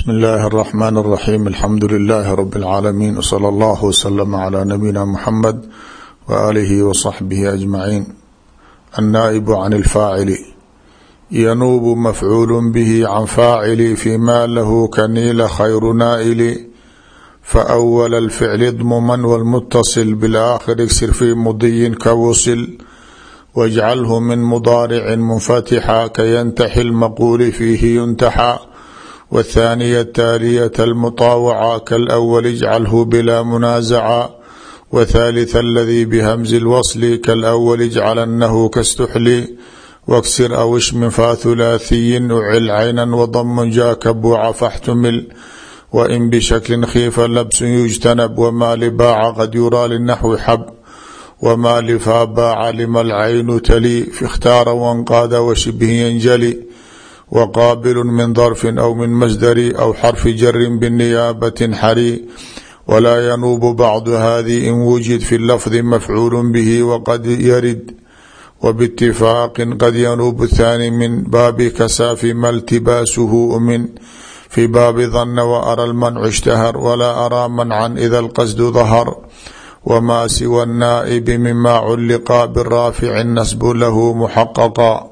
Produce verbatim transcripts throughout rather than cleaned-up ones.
بسم الله الرحمن الرحيم الحمد لله رب العالمين وصلى الله وسلم على نبينا محمد وآله وصحبه أجمعين. النائب عن الفاعل ينوب مفعول به عن فاعل فيما له كنيل خير نائل فأول الفعل اضمما والمتصل بالآخر اكسر في مضي كوصل واجعله من مضارع منفتحا كينتحي المقول فيه ينتحى والثانية التالية المطاوعة كالأول اجعله بلا منازعة وثالث الذي بهمز الوصل كالأول اجعلنه كاستحلي واكسر أو اشم فثلاثي أعل عينا وضم جا كبوع فاحتمل وإن بشكل خيف لبس يجتنب وما لباع قد يرى للنحو حب وما لفا باع لما العين تلي في اختار وانقاد وشبه ينجلي وقابل من ظرف أو من مصدر أو حرف جر بالنيابة حري ولا ينوب بعض هذه إن وجد في اللفظ مفعول به وقد يرد وباتفاق قد ينوب الثاني من باب كساف ما التباسه من في باب ظن وأرى المنع اشتهر ولا أرى منعا إذا القصد ظهر وما سوى النائب مما علق بالرافع النسب له محققا.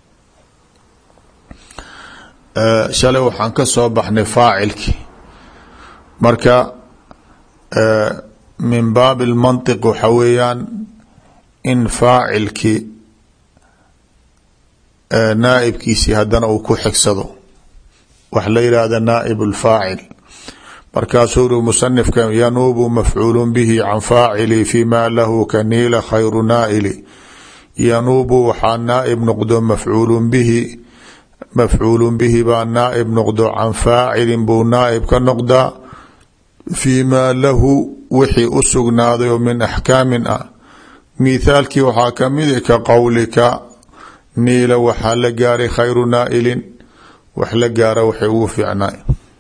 shalay waxaan ka soo baxnay faacilkii marka min baab اlmantiq waxa weeyaan in faacilkii naaibkiisii haddana uu ku xigsado wax la yihahda naaib اlfaacil markaasuu uri musanifka yanuubu mafcuul bihi can faacili fima lahu kaniila khayru naaili yanuubu waxaa naaib noqdo mafcuul bihi mafcuul bihi baa naaib noqdo can faacilin buu naaib ka noqdaa fii maa lahu wixii u sugnaaday oo min axkaamin ah. mithaalkii waxaa kamid ka qowlika niila waxaa la gaaray khayru naailin wax la gaara waxay ugu fiicnaay.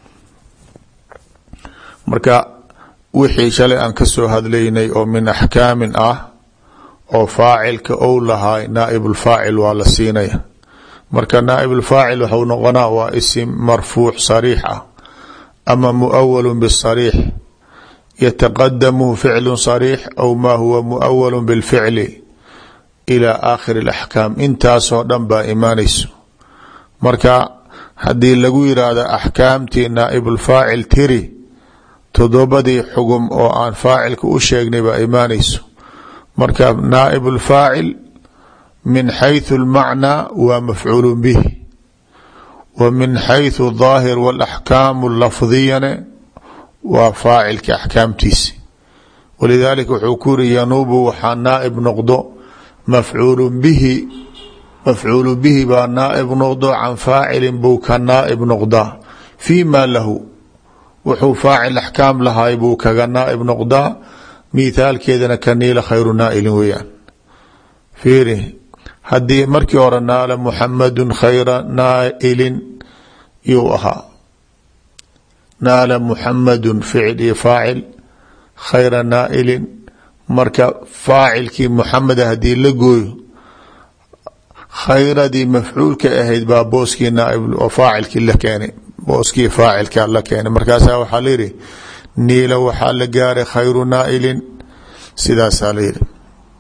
marka wixii shalay aan ka soo hadlaynay oo min axkaamin ah oo faacilka ou lahaay naaib ulfaacil waa la siinaya. marka naaib اlfaacil waxau noqonaa waa isim marfuuc sariix ah ama muawal bsariix yataqadamu ficlu sariix aw ma huwa muawal bilficli ila aakhir اlaxkaam. intaasoo dhan baa imaanayso. marka haddii lagu yiraahdo axkaamtii naaib اlfaacil tiri todobadii xugum oo aan faacilka u sheegnay baa imaanayso. marka naaib اlfaacil min xayثu اlmacnaa waa mafcuul bih wa min xayثu الظaahir wاlaxkaamu lafdiyane waa faacilka axkaamtiisi. walidaalika wuxuu ku yiri yanuubu waxaa naaib noqdo mafcuul bihi mafcuul bihi baa naaib noqdo can faacilin buu ka naaib noqdaa fii ma lahu wuxuu faacil axkaam lahay buu kaga naaib noqdaa. mithaalkeedana kaniila khayru naailin weeyaan. fiiri haddii markii hore naala muxamadu khayra naailin yuu ahaa naala muxamadu ficil iyo faacil khayra naailin marka faacilkii muxameda haddii la gooyo khayradii mafcuulka ahayd baa booskii naaib oo faacilkii la keenay booskii faacilka la keenay. markaasaa waxaa la yihi niila waxaa la gaaray khayru naailin sidaasaa la yihi.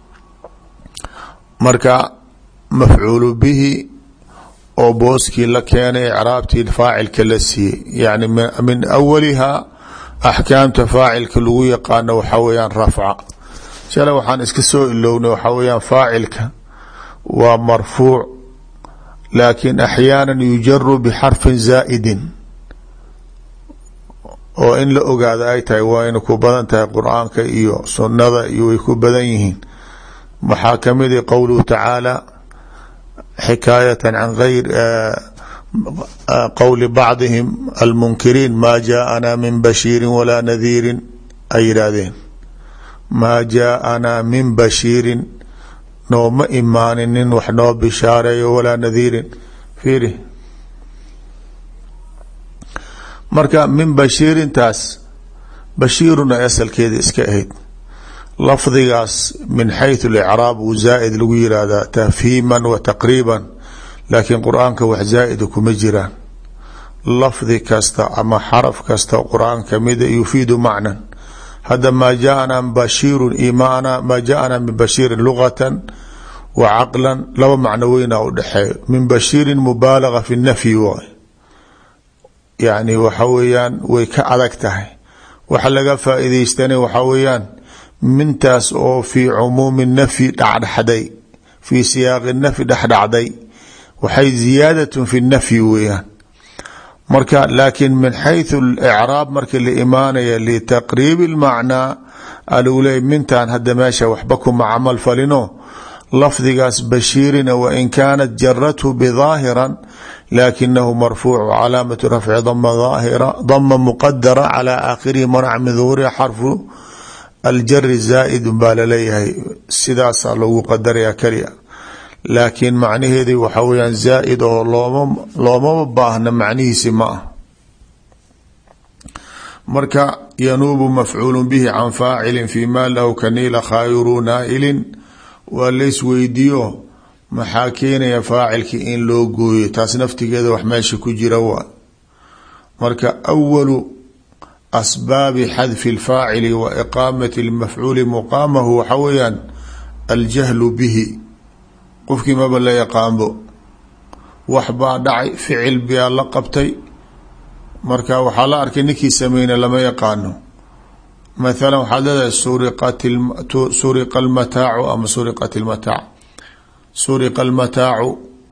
marka mafcuul bihi oo booskii la keenay icraabtii faacilka la siiyey yani min awaliha axkaamta faacilka lagu yaqaano waxaa weyaan rafca. shalay waxaan iska soo ilownay waxaa weyaan faacilka waa marfuuc laakin axyaana yujaru bxarfin zaa'idin oo in la ogaado ay tahay waa ina ku badan tahay qur-aanka iyo sunada iyo way ku badan yihiin. waxaa kamid qowluhu tacaala xikaayatan can gayr qowli bacdihim almunkiriin maa jaaanaa min bashiirin walaa nadiirin ay yidhaahdeen maa jaaanaa min bashiirin nooma imaanin nin wax noo bishaareeyo walaa nadiirin. fiiri marka min bashiirintaas bashiiruna asalkeeda iska ahayd lafdigaas min xayثu اlicraab uu zaa'id lagu yihahdaa tafhiima wa taqriiba laakiin qur-aanka wax zaa'ida kuma jiraan lafdi kasta ama xaraf kasta qur-aan kamida yufiidu macnan. hadda maa jaana bashiirun imaana maa jaana min bashiirin lugatan wa caqlan laba macno weynaa u dhexeeyo. min bashiirin mubaalaga fi nafyi waay, yani waxa weeyaan way ka adag tahay. waxa laga faa'iidaystana waxa weeyaan mintaas oo fii cumuumi nafyi dhexdhexday, fii siyaaqi nafyi dhexdhacday, waxay ziyaadatun fi nafyi weeyaan. marka laakin min xayثu اlcraab marki la imaanaya litaqriibi اlmacnaa aluu leey mintaan hadda meesha waxba kuma camal falino lafdigaas bashiirina wain kaanat jarathu bظaahiran lakinahu marfuucu calaamatu rafci dama aahira dama muqadara calى aakhirihi manac min duhuriha xarfu aljari zaa'id baa laleeyahay, sidaasaa lagu qadaraya keliya. laakiin macnaheedii waxa weyaan zaa'id oo looma loomama baahna macnihiisi ma ah. marka yanuubu mafcuulu bihi can faacilin fi ma lahu kaniila khayru naa'ilin waa lays weydiiyo maxaa keenaya faacilkii in loo gooyo, taas naftigeeda wax meesha ku jira waa. marka awalu asbaabi xadfi اlfaacili wa iqaamati اlmafcuuli muqaamahu waxa weeyaan aljahlu bihi. qofkii maba la yaqaanbo, wax baa dhacay, ficil baa la qabtay, marka waxaa la arkay ninkii sameyna lama yaqaano. mathala waxaad leedahay suriqat suriqa almataacu ama suriqat ilmataac. suriqa almataacu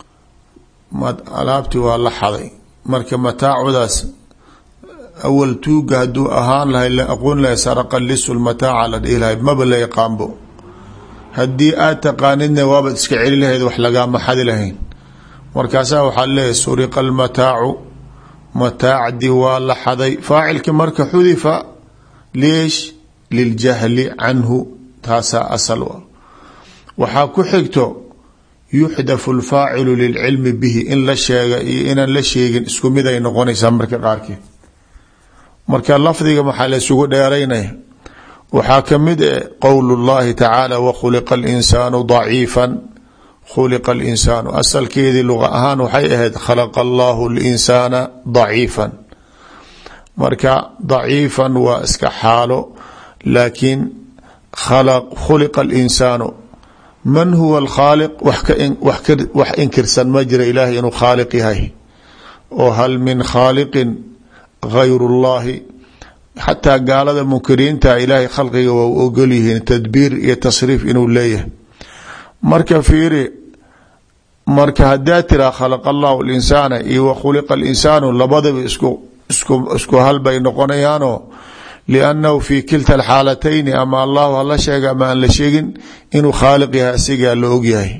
alaabtii waa la xaday, marka mataacudaas awal tuuga hadduu ahaan lahay la aqoon lahay saraqa lisu lmataaca la dhihi lahay, maba la yaqaanbo. haddii aad taqaanidna waabaad iska celi lahayd, wax lagaama xadi lahayn. markaasaa waxaa leeyahay suriqa almataacu, mataacdii waa la xaday. faacilki marka xudifa leesh liljahli canhu, taasaa asal u ah. waxaa ku xigto yuxdafu alfaacilu lilcilmi bihi, in la sheega iyo inaan la sheegin isku mid ay noqonaysaa marka qaarkeed. marka lafdiga maxaa la isugu dheeraynaya, waxaa kamid e qowl اllahi tacaala wakhuliqa اlinsaanu daciifa. khuliqa اlinsaanu asalkeedii luqa ahaan waxay ahayd khalaqa allahu اlinsaana daciifa. marka daciifan waa iska xaalo, laakiin khuliqa اlinsaanu man huwa alkhaaliq, wax inkirsan ma jira ilaahay inuu khaaliq yahay. oo hal min khaaliqin gayr اllahi, xataa gaalada munkiriinta ilaahay khalqiga waa u ogol yihiin tadbiir iyo tasriif inuu leeyahay. marka fiiri, marka hadaa tiraa khalaqa allahu linsaana iyo wa khuliqa alinsaanu labadaba isku isku isku hal bay noqonayaano, liannahu fi kilta alxaalatayni ama allahu hala sheega ama aan la sheegin inuu khaaliq yahay asigaa la ogyahay.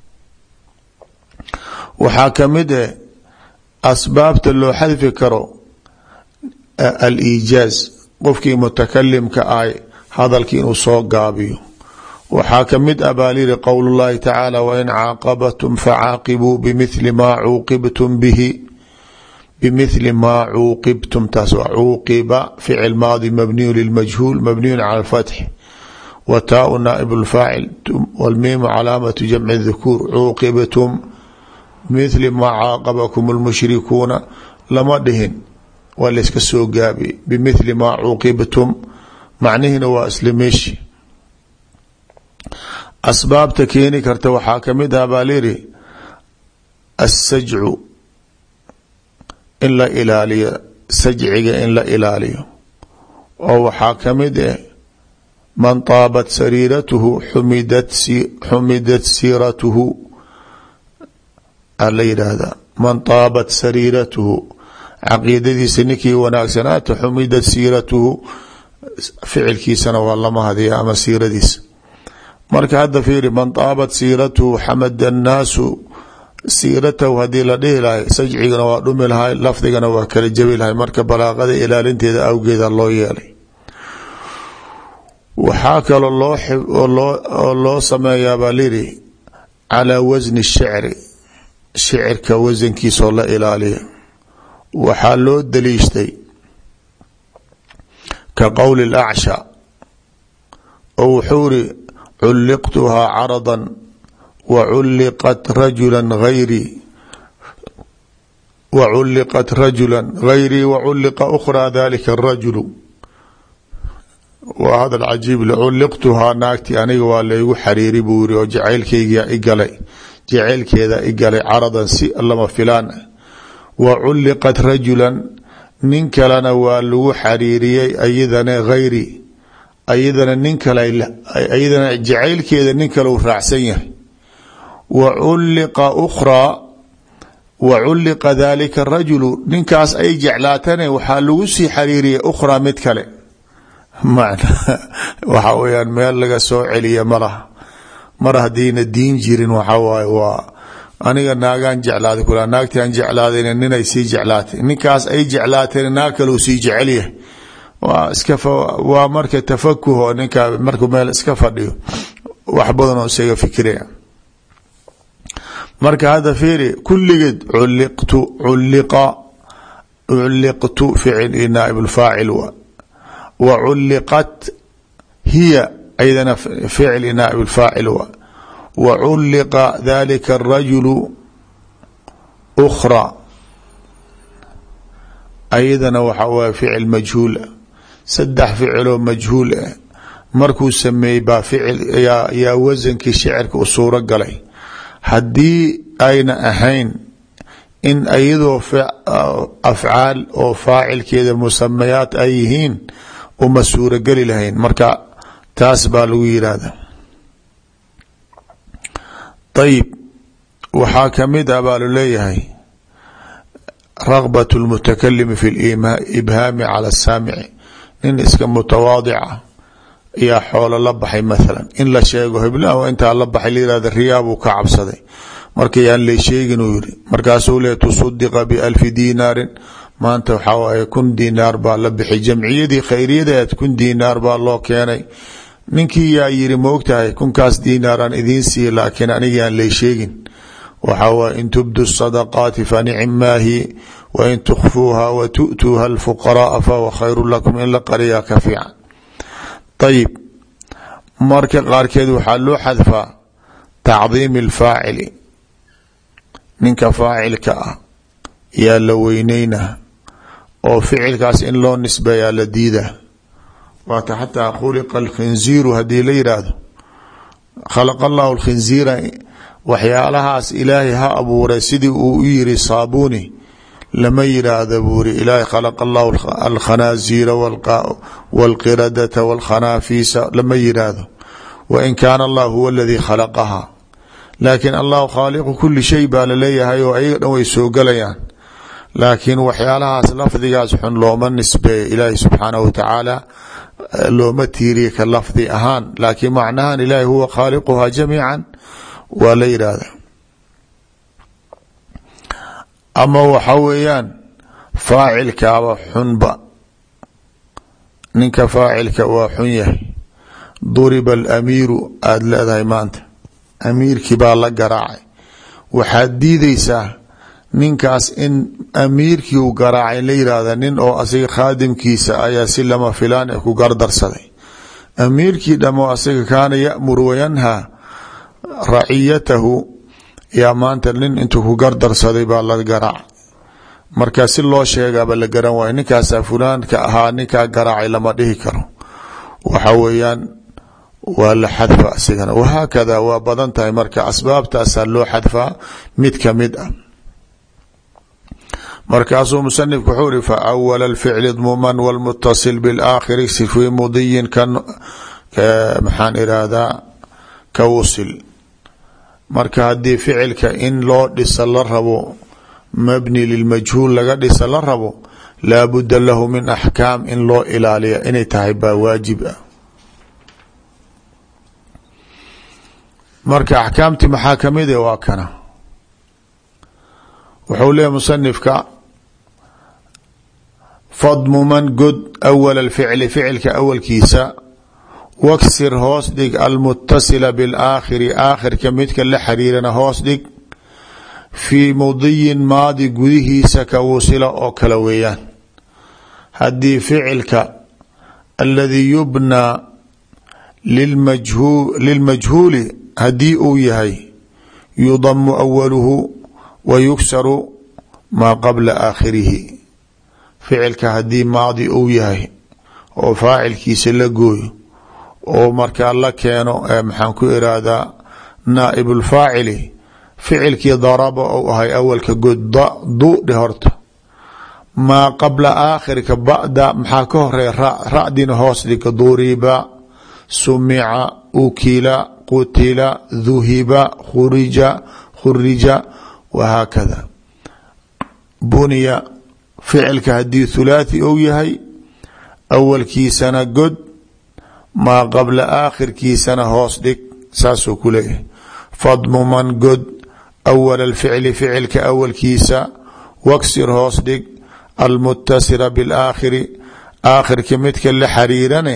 waxaa kamid eh asbaabta loo xadfi karo aliijaaz, qofkii mutakalimka ahy hadalkii inuu soo gaabiyo. waxaa kamid a baa lyihi qowl اllahi tacaala wain caaqabatum facaaqibuu bimithli maa cuuqibtum bihi. bimithli maa cuuqibtum, taas waa cuuqiba ficil maadi mabniyu lilmajhuul mabniyun cala alfatxi wa taau naaib lfaacil walmiimu calaamatu jamci dhukuur. cuuqibtum mithli maa caaqabakum lmushrikuuna lama dhihin, waa layska soo gaabi bimithli maa cuuqibtum, macnihiina waa isla meeshi. asbaabta keeni karta waxaa kamid ah baa layidhi assajcu, in la ilaaliyo sajciga, in la ilaaliyo. oo waxaa kamid ah man taabat sariiratuhu xumidat xumidat siiratuhu a la yidhaahdaa. man taabat sariiratuhu caqiidadiisa ninkii wanaagsanaata xumidat siiratuhu, ficilkiisana waa lama hadiya ama siiradiisa. marka hadda fiiri, man taabat siiratuhu xamada annaasu siiratahu hadii la dhihi lahay, sajcigana waa dhumi lahay, lafdigana waa kala jabi lahay. marka balaaqada ilaalinteeda awgeeda loo yeelay. waxaa kaloo loo oo loo sameeyaa baa layidhi calaa wasni shicri, shicirka wasankiisaoo la ilaaliya. waxaa loo daliishtay ka qowli اlacsha oo wuxuu iri culliqtuhaa caradan wa culliqat rajula gayri waculliqat rajula gayrii waculliqa ukhraa dalika arajulu. waa hadal cajiib le, culliqtuhaa naagti aniga waa laygu xariiri buu yiri oo jacaylkaygia igalay jacaylkeeda igalay caradan si lama filaan ah. wa culliqat rajulan nin kalena waa lagu xariiriyey ayadana gayri ayadana nin kale ayadana jacaylkeeda nin kale uu raacsan yahay. wa culliqa ukhraa wa culliqa dalika arajulu ninkaas ay jeclaatane waxaa lagu sii xariiriyay ukhraa mid kale. macna waxa weyaan meel laga soo celiya malaha mar haddiina diin jirin waxaa waaye waa aniga naagaan jeclaaday kula naagtii aan jeclaadayna ninay sii jeclaatay ninkaas ay jeclaateen naag kaleu sii jecel yahay. waa iska waa marka tafakuh oo ninka markuu meel iska fadhiyo wax badan oo isaga fikiraya. marka hadda fiiri kulligeed culliqtu culliqa culliqtu ficil iyo naaib lfaacil wa waculliqat hiya aydana ficil iyo naaib lfaacil wa waculliqa dalika arajulu ukhraa ayadana waxa waye ficil majhuul ah. saddex ficiloo majhuul ah markuu sameeyey baa ficil yaa wasankii shicirka u suuro galay. haddii ayna ahayn in ayadoo afcaal oo faacilkeeda musamayaat ay yihiin uma suurogeli lahayn. marka taas baa lagu yihahda. ayib waxaa kamid ah baa luleeyahay ragbat lmutakalimi fi libhaami cala asaamici. nin iska mutawaadica yaa xoolo la baxay mathalan in la sheego hebla intaa la baxay layihahda riyaa buu ka cabsaday marka yaan lay sheegin uu yiri. markaasuu le tusudiqa bialfi dinaarin maanta waxaa waaye kun dinaar baa la bixi jamciyadii khayriyadaed kun dinaar baa loo keenay. ninkii yaa yiri maogtahay kunkaas dinaaraan idiin siiye laakiin aniga yaan lay sheegin. waxaa waye in tubdu sadaqaati fanicimaahi wain tukfuuha wa tu'tuuha alfuqaraaa fahuwa khayru lakum in la qariyaa ka fiican. ayib marka qaarkeed waxaa loo xadfaa tacdiimi alfaacili ninka faacilka ah yaa la weyneyna oo ficilkaas in loo nisbeeyaa la diida. waata xataa khuliqa alkhinziiru haddii la yidhaahdo khalaqa allahu alkhinziira waxyaalahaas ilaahay ha abuuray sidii uu u yiri saabuni lama yidhaahda buuri ilaahay khalaqa allahu alkhanaaziira wاlqiradata wاlkhanaafiisa lama yidhaahdo. wain kaana allah huwa aladii khalaqaha laakiin allahu khaaliqu kuli shay baa laleeyahay oo ayaga dhan way soo galayaan. laakiin waxyaalahaas lafdigaas xun looma nisbeeyo ilaahay subxaanahu wa tacaala looma tiiriye ka lafdi ahaan laakiin macnahan ilaahay huwa khaaliquhaa jamiican waa la yidhaahda. ama waxa weeyaan faacilkaaba xunba ninka faacilka waa xun yahay. duriba alamiiru aada leedahay maanta amiirkii baa la garaacay waxaad diideysaa ninkaas in amiirkii uu garaacay la yidhaahda nin oo asiga khaadimkiisa ayaa si lama filaan ku gardarsaday. amiirkii dhamo asiga kaana ya'muru wayanhaa raciyatahu yaa maanta nin intuu ku gardarsaday baa la garaac. marka si loo sheegaaba la garan waayo ninkaasaa fulaanka ahaa ninkaa garaacay lama dhihi karo. waxa weeyaan waa la xadfa asigana wahaakada waa badan tahay. marka asbaabtaasaa loo xadfaa mid kamid ah. markaasuu musanifku wuxuu iri faawala alficli dmuman wاlmutasil biاlaakhiri sifii mudiyin kan maxaan irahdaa ka wusil. marka haddii ficilka in loo dhisa la rabo mabni lilmajhuul laga dhisa la rabo laa budda lahu min axkaam in loo ilaaliya inay tahay baa waajib ah. marka axkaamtii maxaa kamid e waa kana wuxuu leeyahy musanifka fadmuman god awal alficli ficilka awalkiisa waksir hoos dhig almutasila bilaakhiri aakhirka midka la xiriirana hoos dhig fii mudiyin maadi gudihiisa ka wusila oo kale weeyaan. haddii ficilka aladii yubnaa lilmajhuuli haddii uu yahay yudamu awaluhu wa yugsaru maa qabla aakhirihi ficilka haddii maadi uu yahay oo faacilkiisa la gooyo oo markaa la keeno maxaan ku irahdaa naaib lfaacili ficilkii daraba ou ahay awalka god du dhe horta maa qabla aakhirka ba'da maxaa ka horeeya ra ra'dina hoos dhiga duriba sumica ukila qutila duhiba khurija khurija wahaakada buniya ficilka haddii thulaathi ou yahay awalkiisana god maa qabla aakhirkiisana hoos dhig saasuu ku leeyahay fadmuman god awal alficli ficilka awalkiisa waksir hoos dhig almutasira bilaakhiri aakhirka midka la xariirane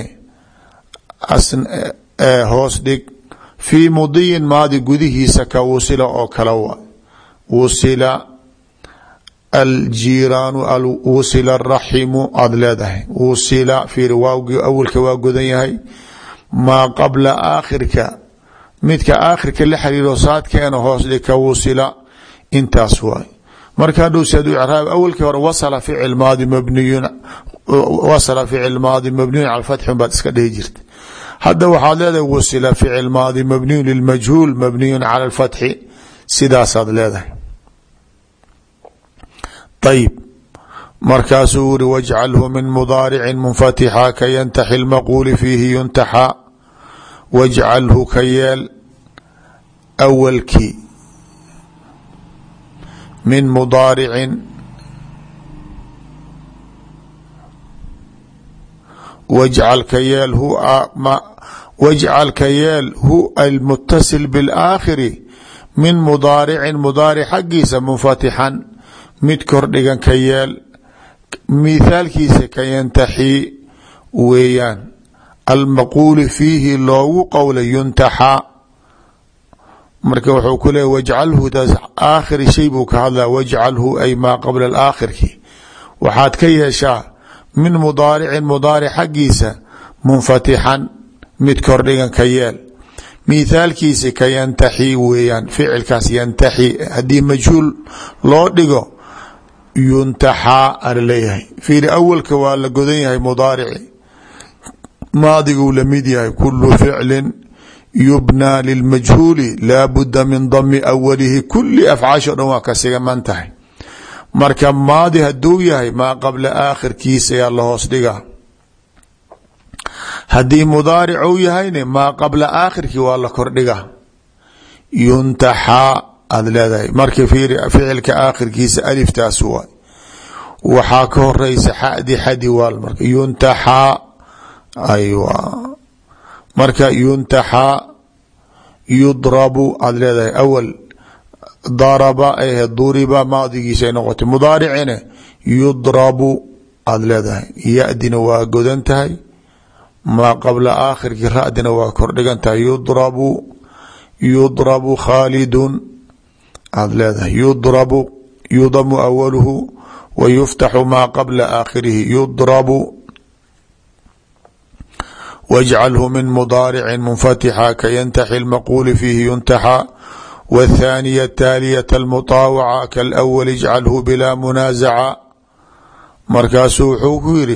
hoos dhig fii mudiyin maadi gudihiisa ka wusila oo kala wa wusila aljiiraanu wusila araximu aada leedahay wusila fiir waawgii awalka waa godan yahay maa qabla aakhirka midka aakhirka la xariiro saadkeena hoos dhig ka wusila intaas waay marka hadhow si aduu icraab awalkii hore wasala ficil maadi mabniyun wasala ficil maadi mabniyun cala fatxin baad iska dhihi jirta hadda waxaad leedahay wasila ficil maadi mabniyun lilmajhuul mabniyun cala alfatxi sidaasaad leedahay ayib markaasuu uri wajcalhu min mudaaricin munfatixa ka yantaxi lmaquuli fiihi yuntaxa wajcalhu ka yeel awalkii min mudaaricin wajcal ka yeel hu wajcal ka yeel hu almutasil biاlaakhiri min mudaaricin mudaaric xaggiisa munfatixan mid kordhigan ka yeel mithaalkiisa ka yantaxii weeyaan almaquuli fiihi loogu qowlay yuntaxa marka wuxuu ku leeya wajcalhu taas aakhiri shay buu ka hadlaa wajcalhu ay maa qabla alaakhirki waxaad ka yeeshaa min mudaaricin mudaaric xaggiisa munfatixan mid kordhigan ka yeel mithaalkiisa ka yantaxi weeyaan ficilkaas yantaxi haddii majhuul loo dhigo yuntaxaa ala leeyahay fiiri awalka waa la godan yahay mudaarici maadiguu lamid yahay kulu ficlin yubnaa lilmajhuuli laa budda min dami awalihi kuli afcaasho dhan waa ka sigaman tahay marka maadi haduu yahay maa qabla aakhirkiisa yaa la hoos dhigaa haddii mudaaric uu yahayne maa qabla aakhirkii waa la kordhiga yuntaxaa aada leedahay marka fiiri ficilka aakhirkiisa aliftaas waay waxaa ka horeysa xadi xadi waal marka yuntaxaa aywa marka yuntaxaa yudrabu aada leedahay awal daraba ahe duriba maadigiisa ay noqotay mudaaricina yudrabu aada leedahay yadina waa godan tahay maa qabla aakhirki radina waa kordhigan tahay yudrabu yudrabu khaalidun aada leedahay yudrabu yudamu awaluhu wa yuftaxu maa qabla aakhirihi yudrabu wajcalhu min mudaaricin munfatixa ka yantaxi lmaquuli fiihi yuntaxa wاthaaniya taaliyata almutaawaca kalawal ijcalhu bilaa munaasaca markaasuu wuxuu ku yidhi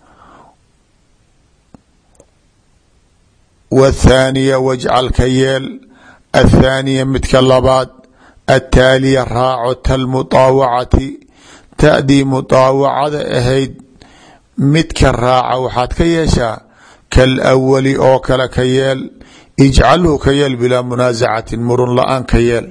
wاthaaniya wajcal ka yeel athaaniya midka labaad ataaliya raaco talmutaawacati ta'dii mutaawacada ahayd midka raaca waxaad ka yeeshaa kalawali oo kale ka yeel ijcalhu ka yeel bilaa munaasacatin murun la-aan ka yeel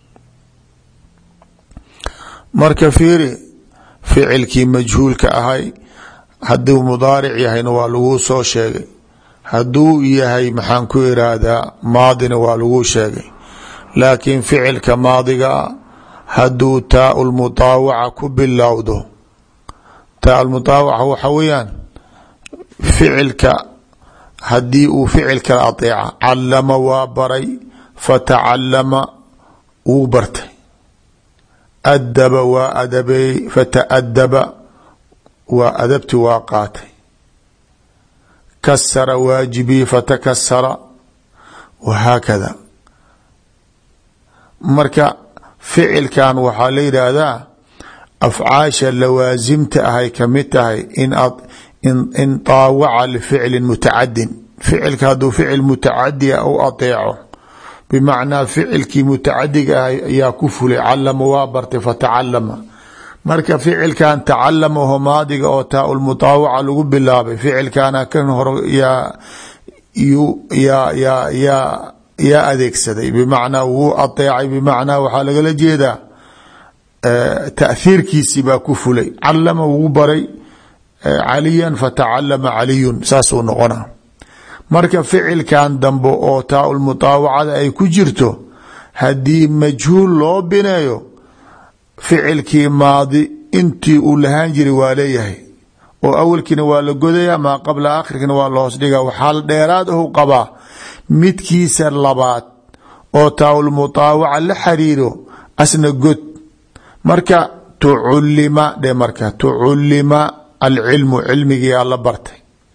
marka fiiri ficilkii majhuulka ahay hadduu mudaaric yahayna waa laguu soo sheegay hadduu yahay maxaan ku iraahdaa maadina waa laguu sheegay laakiin ficilka maadiga hadduu taa lmutaawaca ku bilowdo taa lmutaawaca waxa weeyaan ficilka haddii uu ficil kala ateeca calama waa baray fatacalama wuu bartay adaba waa adabeeyey fata'adaba waa adabti waa qaatay kasara waajibii fatakasara wahaakada marka ficilkan waxaa la yidhaahdaa afcaasha lawaasimta ahay kamid tahay in in طaawaca lificli mutacadin ficilka hadduu ficil mutacadiya u ateeco bimacnaa ficilkii mutacadiga ahay ayaa ku fulay calama waa bartay fatacalama marka ficilkan tacalama ho maadiga oo taa lmutaawaca lagu bilaabay ficilkana kan hor yaa yaa yaa yaa yaa adeegsaday bimacnaa wuu ateecay bimacnaa waxaa lagala jeedaa taأhiirkiisi baa ku fulay calama wuu baray caliyan fatacalama caliyun saasuu noqona marka ficilkan dambe oo taa lmutaawacada ay ku jirto haddii majhuul loo bineeyo ficilkii maadi intii uu lahaan jiray waa leeyahay oo awalkiina waa la godaya maa qabla aakhirkina waa la hoos dhiga waxaa dheeraad ahu qabaa midkiisa labaad oo taa lmutaawaca la xariiro asna god marka tuculima dhe marka tuculima alcilmu cilmigiyaa la bartay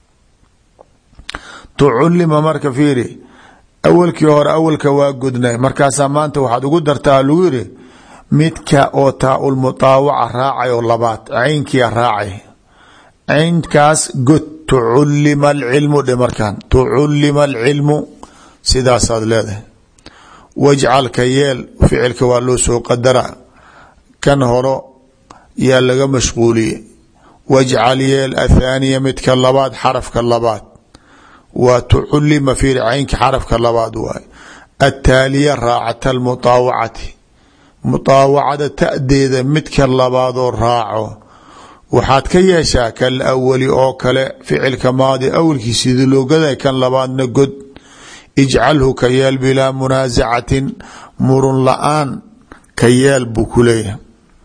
tuculima marka fiiri awalkii hore awalka waa godnay markaasaa maanta waxaad ugu dartaa lagu yiri midka oo taa lmutaawaca raacay oo labaad caynkia raacay caynkaas god tuculima alcilmu dhe markaan tuculima alcilmu sidaasaad leedahay wajcal ka yeel ficilka waa loo soo qadara kan horo yaa laga mashquuliye wajcal yeel athaaniya midka labaad xarafka labaad waa tuculima fiir caynka xarafka labaad waay ataaliya raacata almutaawacati mutaawacada ta'deeda midka labaadoo raaco waxaad ka yeeshaa kal awali oo kale ficilka maadi awalkii sidii loo gaday kan labaadna god ijcalhu ka yeel bilaa munaasacatin murun la-aan ka yeel buu ku leeyahay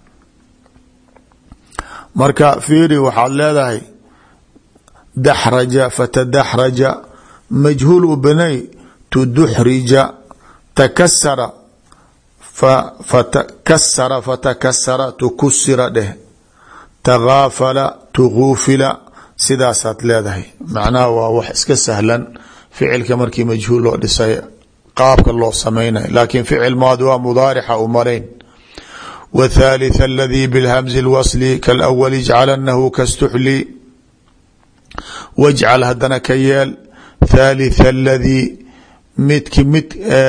marka fiiri waxaad leedahay daxraja fatadaxraja majhuul u binay tuduxrija takasara fatakasara fatakasara tukusira dheh takaafala tuguufila sidaasaad leedahay macnaha waa wax iska sahlan ficilka markii majhuul loo dhisay qaabka loo sameynay laakiin ficil maadi waa mudaarixa u marayn wthaalitث aladii bilhamzi اlwasli kalawal ijcalanahu kastuxli wajcal hadana ka yeel thaalitث aladii midki mid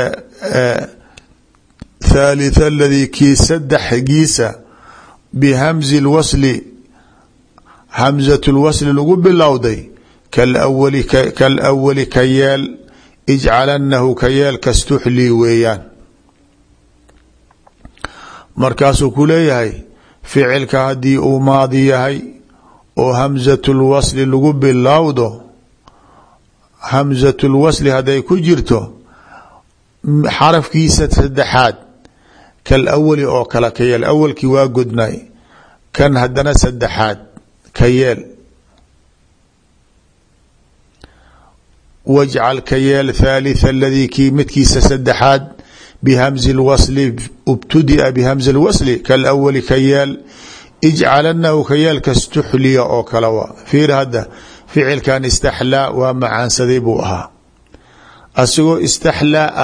thaalitث aladii kii saddexgiisa bihamzi اlwasli hamزaة اlwasli lagu bilowday kalawali kalawali ka yeel ijcalanahu ka yeel kastuxli weeyaan markaasuu ku leeyahay ficilka haddii uu maadi yahay oo hamزaة اlwasli lagu bilowdo hamزaة اlwasli hadday ku jirto xarafkiisa saddexaad kalawali oo kale ka yeel awalkii waa godnay kan haddana saddexaad ka yeel wajcal ka yeel thaalitث aladii kii midkiisa saddexaad bhamzi اlwasli btudia bhamzi اlwasli kalawali ka yeel ijcalanahu ka yeel kastuxliya oo kale waa fiir hadda ficilkan istaxlaa waa macaansaday buu ahaa asigoo istaxlaa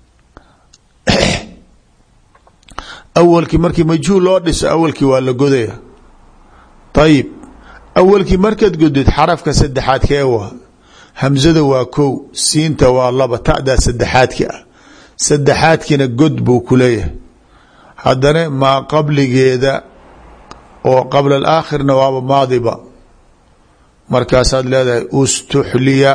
awalkii markii majhuul loo dhiso awalkii waa la godaya ayib awalkii markaad godid xarafka saddexaad kee waa hamzada waa kow siinta waa laba ta'daa saddexaadki ah saddexaadkiina god buu ku leeyahay haddana maa qabligeeda oo qabla alaakhirna waaba maadiba markaasaad leedahay ustuxliya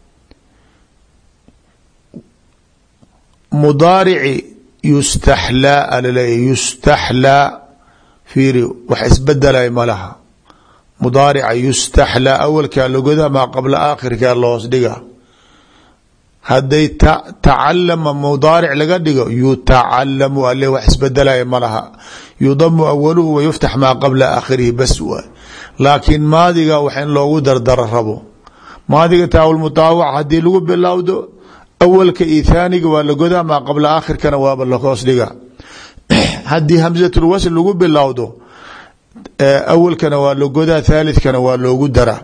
mudaarici yustaxlaa alaleeyahy yustaxlaa fiiri wax isbedelay ma laha mudaarica yustaxlaa awalkaa lagoda maa qabla aakhirkaa loos dhiga hadday tacalama mudaaric laga dhigo yutacalamu ale wax isbedelaya ma laha yudamu awaluhu wayuftax maa qabla aakhirihi bas waay laakiin maadiga wax in loogu dardaro rabo maadiga taawulmutaawac haddii lagu bilowdo awalka iyo thaaniga waa lagodaa maa qabla aakhirkana waaba lahoos dhiga haddii hamzatulwasl lagu bilowdo awalkana waa lagodaa thalithkana waa loogu daraa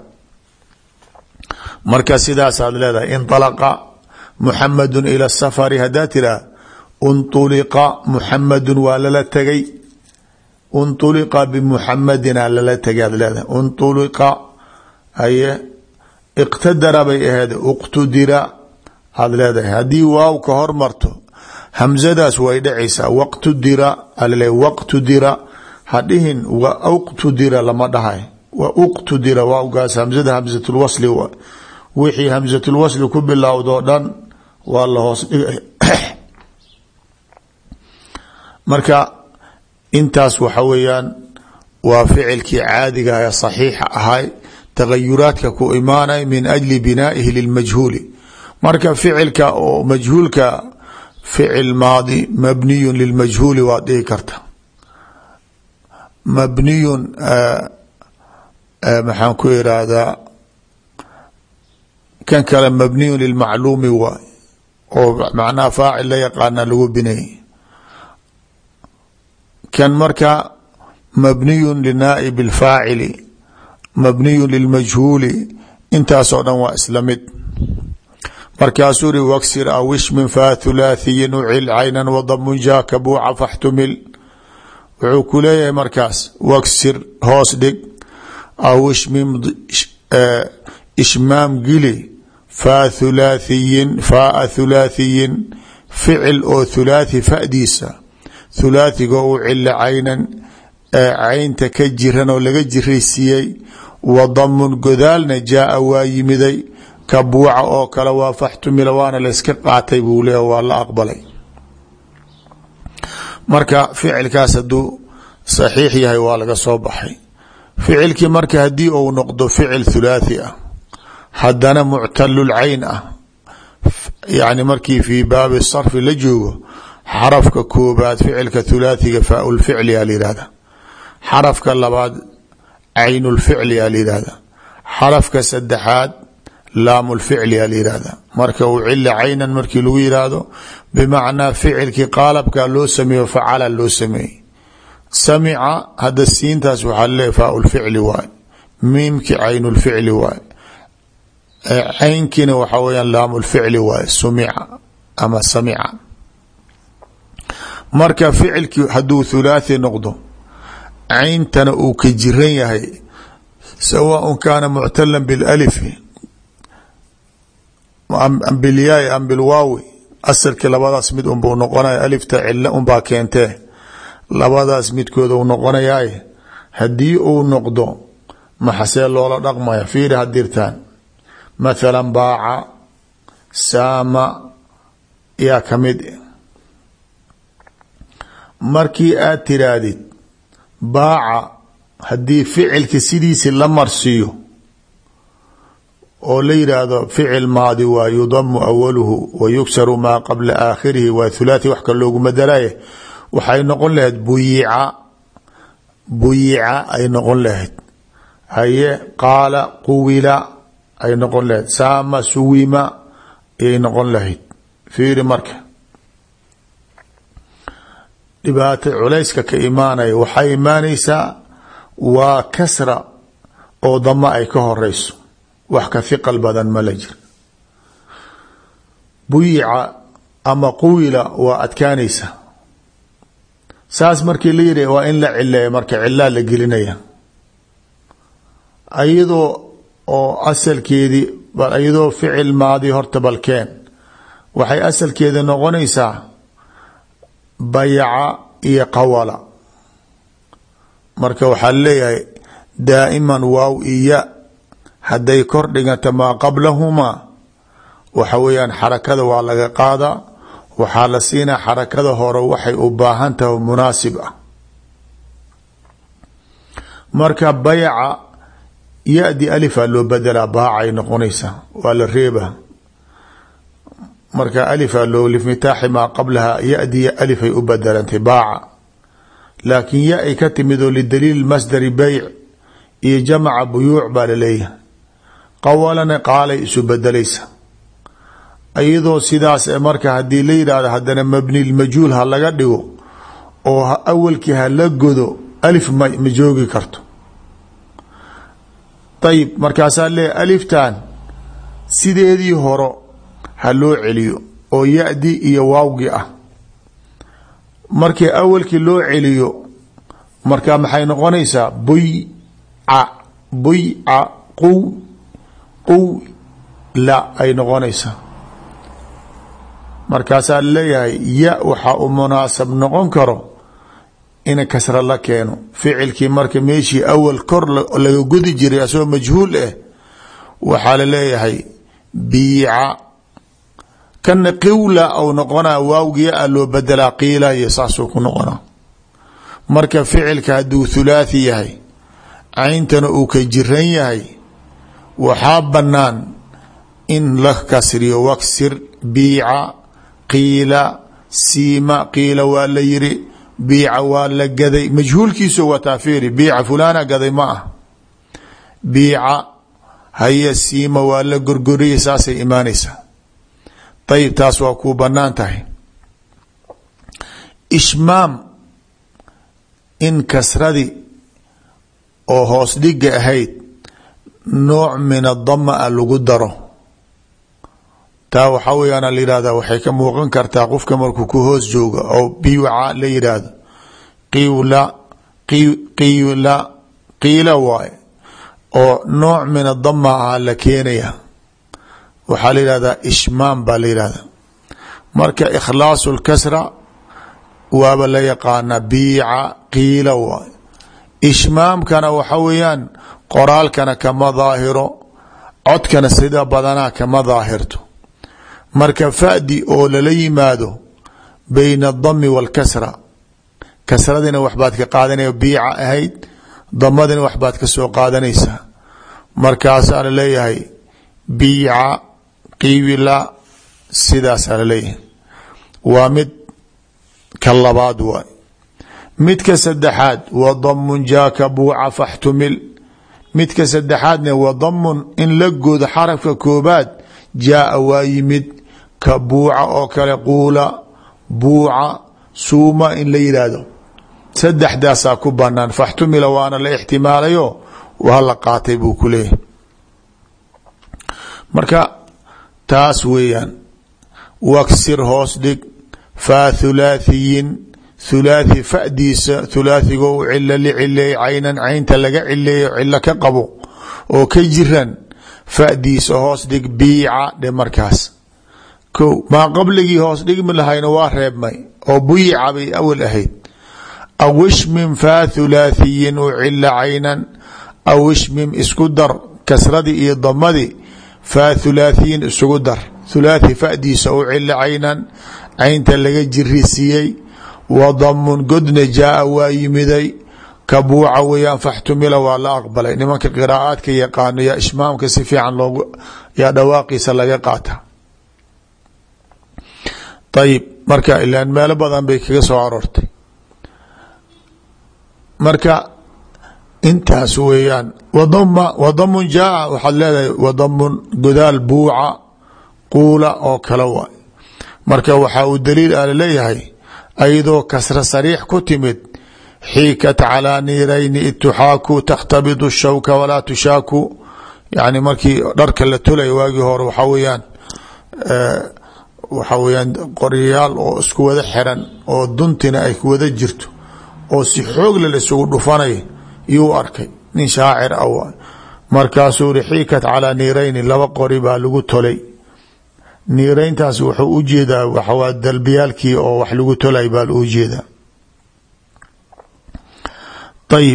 marka sidaasaad leedahay inطalaqa muxamadu ila safari hadaa tiraa unطuliqa muxamadu waa lala tegay unطuliqa bimuxamadina lala tagaad leedahay unطuliqa haye iqtadara bay aheed uqtudira aad leedahay haddii waaw ka hormarto hamzadaas way dhacaysaa waqtudira alale waqtudira hadhihin wa uqtudira lama dhahay wa uqtudira waawgaas hamzada hamzatulwasli wixii hamzatulwasli ku bilowdoo dhan waa la hoos dhigay marka intaas waxa weeyaan waa ficilkii caadiga ee saxiixa ahay tagayuraadka ku imaanay min ajli binaa'ihi lilmajhuuli marka ficilka oo majhuulka ficil maadi mabniyun lilmajhuuli waad dhihi karta mabniyun maxaan ku irahdaa kan kale mabniyun lilmacluumi waay oo macnaha faacil la yaqaana lagu binayy kan marka mabniyun linaa'ib اlfaacili mabniyun lilmajhuuli intaasoo dhan waa isla mid markaasuu uri waksir aw ishmin fa thulaathiyin ucil caynan wadamun jaaka buuca faxtumil wuxuu ku leeyahay markaas waksir hoos dhig aw ishmin ishmaam gili fa thulaathiyin faa thulaathiyin ficil oo thulaathi fadiisa thulaathigo u cila caynan caynta ka jiran oo laga jiraysiiyey wadamun godaalna jaaa waa yimiday ka buuca oo kale waa faxtumila waana la iska qaatay buu leeya waa la aqbalay marka ficilkaas hadduu saxiix yahay waa laga soo baxay ficilkii marka haddii uu noqdo ficil thulaathi ah haddana muctalulcayn ah yani markii fii baabi sarfi la joogo xarafka koobaad ficilka thulaathiga faaulficli a layihahda xarafka labaad caynulficli a layihahda xarafka saddexaad laamulficli a layihahda marka uu cila caynan markii lagu yihahdo bimacnaa ficilkii qaalabka loo sameeyo facala loo sameeyey samica hadda siintaas waxaa laleeyahy faaulficli waay miimki caynulficli waay caynkiina waxaa weyaan laamulficli waay sumica ama samica marka ficilkii hadduu thulaathi noqdo cayntana uu ka jiran yahay sawaaء kaana muctala biاlalif bilyaai am bilwaawi asalkii labadaas mid unbuu noqonaya alifta cilo unbaa keentee labadaas midkooda u noqonayaay haddii uu noqdo maxasee loola dhaqmaya fiiri hadirtaan mathala baaca saama yaa kamid markii aad tiraahdid baaca haddii ficilka sidiisi la marsiiyo oo la yidhaahdo ficil maadi waa yudamu awaluhu wa yugsaru maa qabla aakhirihi waa thulaathi wax ka loogu madalaye waxay noqon lahayd buyica buyica ay noqon lahayd haye qaala quwila ay noqon lahayd saama suwima ayay noqon lahayd fiiri marka dhibaato culayska ka imaanaya waxay imaanaysaa waa kasra oo dama ay ka horeyso wax ka hiqal badan ma la jir buyica ama quwila waa adkaanaysa saas markii la yidhi waa in la cileeya marka cilaa la gelinaya ayadoo oo asalkeedii bal ayadoo ficil maadi horta balkeen waxay asalkeeda noqonaysaa bayaca iyo qawala marka waxaa leeyahay daa'iman waaw iya hadday kor dhiganta maa qablahumaa waxa weeyaan xarakada waa laga qaadaa waxaa la siinaa xarakada hore waxay u baahan tahay munaasib ah marka bayaca ya-di alifaa loo bedelaa baacay noqonaysaa waa la reeba marka alifaa loo liftitaaxi maa qablaha ya-di alifay u bedelantay baaca laakiin ya ay ka timid oo lidaliil masdari beyc iyo jamaca buyuuc baa laleeyahay qawalana qaalay isu bedelaysa iyadoo sidaas marka haddii la yidhaahdo haddana mabni lmajhuul ha laga dhigo oo awalkii ha la godo alif ma ma joogi karto ayib markaasaa leeya aliftan sideedii horo ha loo celiyo oo ya-di iyo waawgi ah markii awalkii loo celiyo marka maxay noqonaysaa buyca buyca quw quw la ay noqonaysaa. markaasaa leeyahay ya waxaa u munaasab noqon karo in kasra la keeno. ficilkii marka meeshii awal kor laga gudi jiray asagoo majhuul ah waxaa la leeyahay biica. kana qiwla ou noqonaa waawgiya a loo bedelaa qiila iyo saasuu ku noqonaa. marka ficilka hadduu thulaathi yahay cayntana uu ka jiran yahay waxaa banaan in la kasriyo waksir biica qiila siima. qiila waa la yiri biica waa la gaday majhuulkiisu wataa fiiri biica fulaana gaday ma ah. biica haya siima waa la gorgoriyay saasay imaanaysaa. ayib taas waa kuu banaan tahay. ishmaam in kasradii oo hoos dhiga ahayd nooc min adama a lagu daro taa waxaa weyaana la yihahda waxay ka muuqan kartaa qofka markuu ku hoos jooga oo biica la yidhaahdo qiwla qiwla qiila waaye oo nooc min adama ah la keenaya waxaa la yihahdaa ishmaam baa la yihahda. marka ikhlaasu lkasra waaba la yaqaana biica qiila waay. ishmaamkana waxa weeyaan qoraalkana kama daahiro codkana sida badanaa kama daahirto. marka fadi oo lala yimaado bayna adami walkasra kasradina waxbaad ka qaadanaya biica ahayd damadina waxbaad ka soo qaadanaysaa. markaasaa la leeyahay biica qiwila sidaasaa la leeyahay. waa mid ka labaad waay. midka saddexaad wadamun jaaka buuca faxtumil. midka saddexaadna wadamun in la goodo xarafka koobaad jaaa waa yimid ka buuca oo kale quula buuca suuma in la yidhaahdo saddexdaasaa ku banaan. faxtumila waana la ixtimaalayo waa la qaatay buu ku leeyahay. marka taas weeyaan waksir hoos dhig faa thulaathiyin thulaathi fadiisa thulaathigo u cilo li cileey caynan caynta laga cileeyo cilo ka qabo oo ka jiran fadiisa hoos dhig biica dhe. markaas ko maa qabligii hoos dhigmi lahayna waa reebmay oo buyica bay awal ahayd. aw ishmim faa thulaathiyin u cilo caynan aw ishmim isku dar kasradii iyo damadii faa thulaathiyin isugu dar thulaathi fadiisa u cilo caynan caynta laga jirisiiyey wadamun godna jaaa waa yimiday ka buuca weyaan faxtumila waa la aqbalay. nimanka qiraa'aadka yaqaano yaa ishmaamka si fiican loogu yaa dhawaaqiisa laga qaata. ayib marka ilaan meelo badan bay kaga soo aroortay. marka intaas weeyaan wadama wadamun jaaa waxaad leedahay wadamun godaal buuca quula oo kale waay. marka waxaa uu daliil a laleeyahay ayadoo kasra sariix ku timid xiikat calىa niirayni id tuxaaku takhtabidu shawka walaa tushaaku. yani markii dharka la tolay waagii hore waxaa weyaan waxaa weyaan qoryayaal oo isku wada xiran oo duntina ay wada jirto oo si xoogle la isugu dhufanay yuu arkay nin shaacir ah markaasuu ri xiikat calىa niirayni laba qori baa lagu tolay. niirayntaas wuxuu u jeedaa waxawaa dalbiyaalkii oo wax lagu tolay baa u jeedaa. ayib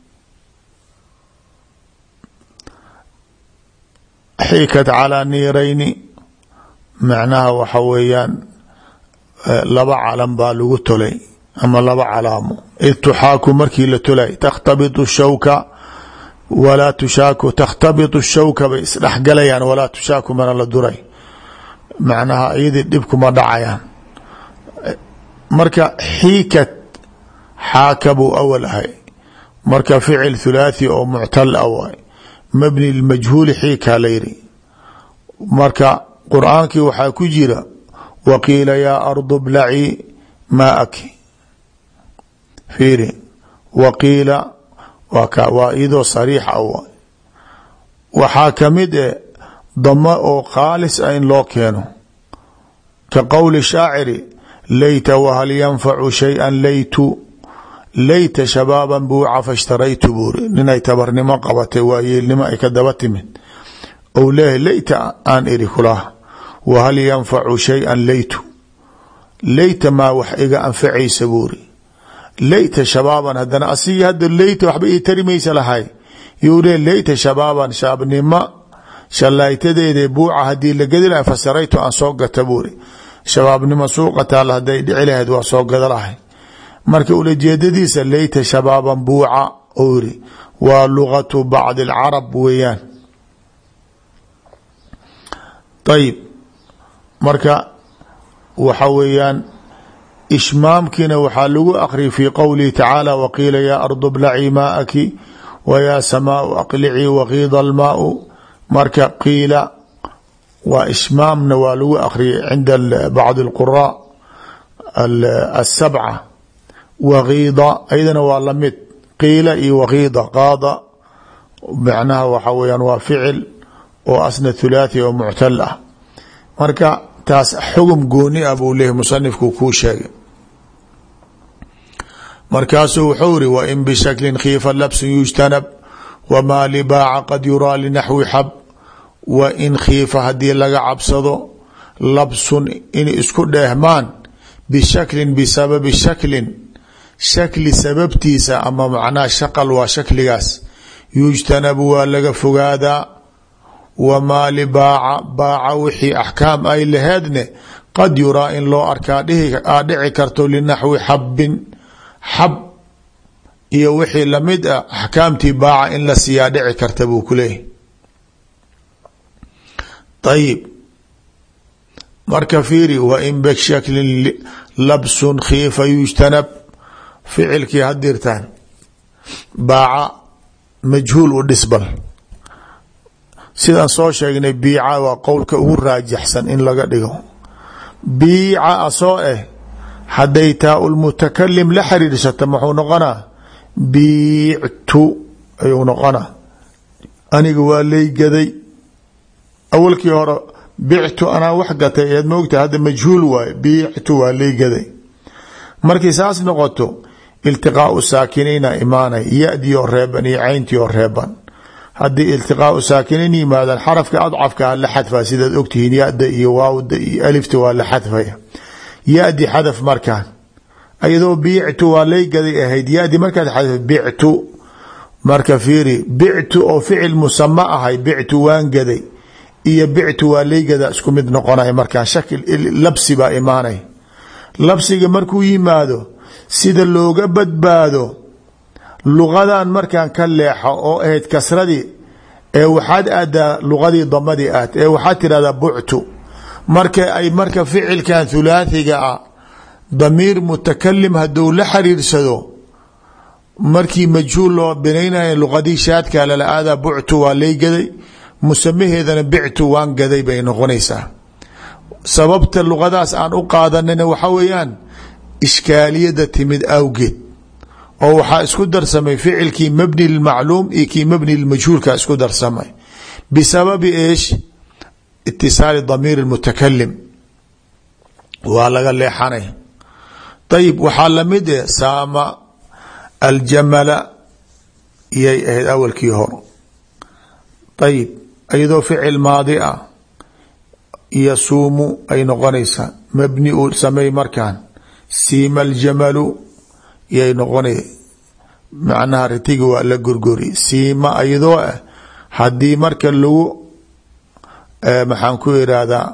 xiikat calىa niirayni macnaha waxa weeyaan laba calam baa lagu tolay ama laba calaamo. id tuxaaku markii la tolay takhtabitu shawka walaa tushaaku. takhtabitu shawka bay isdhexgalayaan walaa tushaaku mana la duray macnaha iyadii dhibkuma dhacayaan. marka xiikat xaaka buu awal ahay marka ficil thulaathi oo muctal ah waay mabni lmajhuuli xiikaa la yiri. marka qur'aankii waxaa ku jira waqiila yaa ardu blacii maaki fiiri waqiila waa iyadoo sariix ah waay. waxaa kamid e dama oo khaalis ah in loo keeno ka qowli shaaciri layta wahal yanfacu shayئa laytu layta shabaaban buuca fashtaraytu buuri ninay tabarnimo qabatay waa yeelnimo ay ka daba timid ou leeyahay layta aan iri kulaha wahal yanfacu shay-an laytu layta maa wax iga anfacaysa buuri layta shabaaban haddana asigi hadda layta waxba ii tarimaysa lahay yuu le layta shabaaban shaabnimo shallaaytadeeda buuca haddii la gedi lahay fasaraytu aan soo gata buuri shabaabnimo suuqa taal hadday dhici lahayd waa soo gada lahay marka ulajeedadiisa layta shabaaban buuca ou yiri waa lugatu bacdi alcarab weeyaan ayib marka waxa weeyaan ishmaamkiina waxaa lagu aqriyay fii qowlihi tacaala waqiila yaa ardu blacii maa'aki wa yaa samaau aqlicii waqiida almaau marka qiila waa ishmaamna waa lagu aqriyay cinda bacdi alquraa asabca waqiida aydana waa lamid qiila iyo waqiida qaada macnaha waxa weyaan waa ficil oo asna thulaathi oo muctal ah marka taas xugum gooni ah buu leeyahy musanifku kuu sheegay markaasuu wuxuu iri wain bishaklin khiifa labsun yujtanab wamaa libaaca qad yuraa linaxwi xab wain khiifa haddii laga cabsado labsun in isku dheehmaan bishaklin bisababi shaklin shakli sababtiisa ama macnaha shaqal waa shakligaas yujtanabu waa laga fogaadaa wamaa libaaca baaca wixii axkaam ay laheedne qad yuraa in loo arkaa aa dhici karto linaxwi xabbin xab iyo wixii lamid ah axkaamtii baaca in la siiyaa dhici karta buu ku leeyahy ayib marka fiiri wain bishaklin labsun khiifa yujtanab ficilkii hadirtaan baaca majhuul u dhisbal sidaan soo sheegnay biica waa qowlka ugu raajaxsan in laga dhigo biica asoo ah hadday taa ulmutakalim la xiriirsata muxuu noqonaa biictu ayuu noqonaa aniga waa laygaday awalkii hore bictu anaa wax gatay eed moogta hadda majhuul waaye biictu waa laygaday markay saas noqoto iltiqaau saakiniina imaanay yadi oo reeban iyo cayntii oo reeban haddii iltiqaau saakiniin yimaadaan xarafka adcafka la xadfa sidaad ogtihiin yada iyo waawda iyo alifta waa la xadfaya yadi xadaf markaan ayadoo biictu waa laygaday ahayd yadi markaad xadaf bictu marka fiiri bictu oo ficil musama ahay bictu waan gaday iyo bictu waa laygada isku mid noqonay markaan shakil labsi baa imaanay labsiga markuu yimaado sida looga badbaado luqadan markaan ka leexo oo ahayd kasradii ee waxaad aadaa luqadii damadii aad ee waxaad tirahdaa buctu marka ay marka ficilkan thulaathiga ah damiir mutakalim haduu la xiriirsado markii majhuul loo binaynaya luqadii shaadka lala aadaa buctu waa laygaday musamaheedana bictu waan gaday bay noqonaysaa sababta luqadaas aan u qaadanana waxa weeyaan ishkaaliyada timid awgeed oo waxaa isku darsamay ficilkii mabni lmacluum iyo kii mabni lmajhuulka isku darsamay bisababi eesh itisaali damiir mutakalim waa laga leexanay ayib waxaa lamid eh saama aljamala iyay ahayd awalkii hore ayib iyadoo ficil maadi ah yasuumu ay noqonaysaa mabni uu sameey markaan siima aljamalu yay noqonay macnaha ritiga waa la gorgori siima iyadoo ah haddii marka lagu maxaan ku irahdaa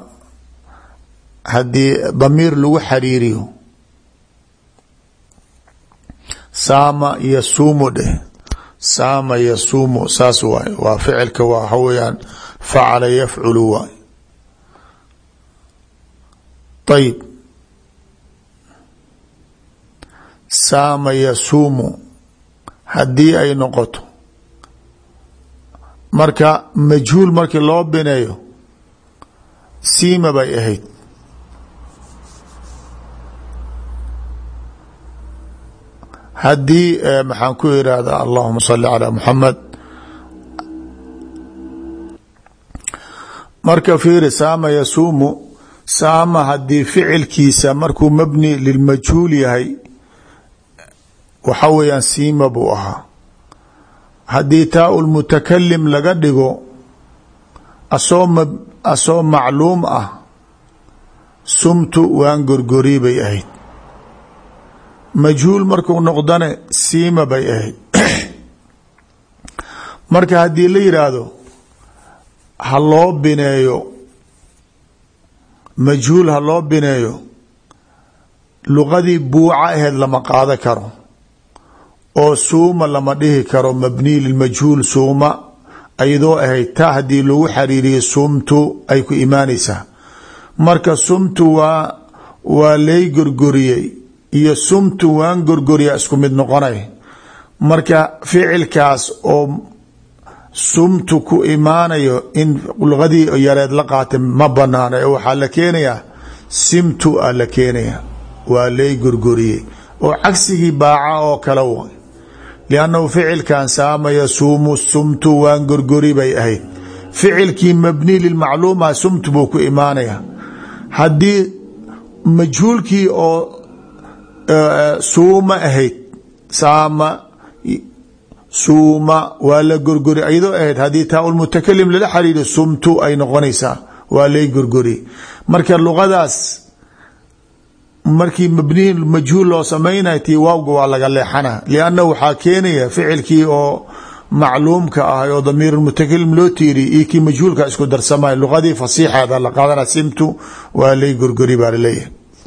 haddii damiir lagu xariiriyo saama yasuumu dheh saama yasuumu saas waay waa ficilka waxa weyaan facala yafculu waay ayib saama yasuumu haddii ay noqoto marka majhuul markii loo bineeyo siima bay ahayd haddii maxaan ku irahda allahuma salli calaa muxamed marka fiiri saama yasuumu saama haddii ficilkiisa markuu mabni lilmajhuul yahay waxa weeyaan siima buu ahaa. haddii taa ulmutakalim laga dhigo asoo m asoo macluum ah sumtu waan gorgori bay ahayd. majhuul markuu noqdane siima bay ahayd. marka haddii la yidhaahdo ha loo bineeyo majhuul ha loo bineeyo luqadii buuca aheed lama qaado karo oo suuma lama dhihi karo mabniy lilmajhuul suuma ayadoo ahayd taa haddii lagu xariiriyo sumtu ay ku imaanaysaa. marka sumtu waa waa lay gorgoriyey iyo sumtu waan gorgoriya isku mid noqonay. marka ficilkaas oo sumtu ku imaanayo in luqadii yareed la qaata ma banaana ee waxaa la keenayaa simtu a la keenaya waa lay gorgoriyey oo cagsigii baaca oo kale way. liannahu ficilkan saamaya suumu sumtu waan gorgori bay ahayd. ficilkii mabni lilmacluuma sumtu buu ku imaanaya. haddii majhuulkii oo suuma ahayd saama suuma waa la gorgori ayadoo ahayd haddii taa ulmutakalim lala xariiro sumtu ay noqonaysaa waa lay gorgori. marka luqadaas markii mabniy majhuul loo samaynayo tii waawga waa laga leexana lianna waxaa keenaya ficilkii oo macluumka ah oo damiir mutakalim loo tiiriy iyo kii majhuulka isku darsamay luqadii fasiixeeda la qaadana simtu waa lay gorgori baa laleeyahay.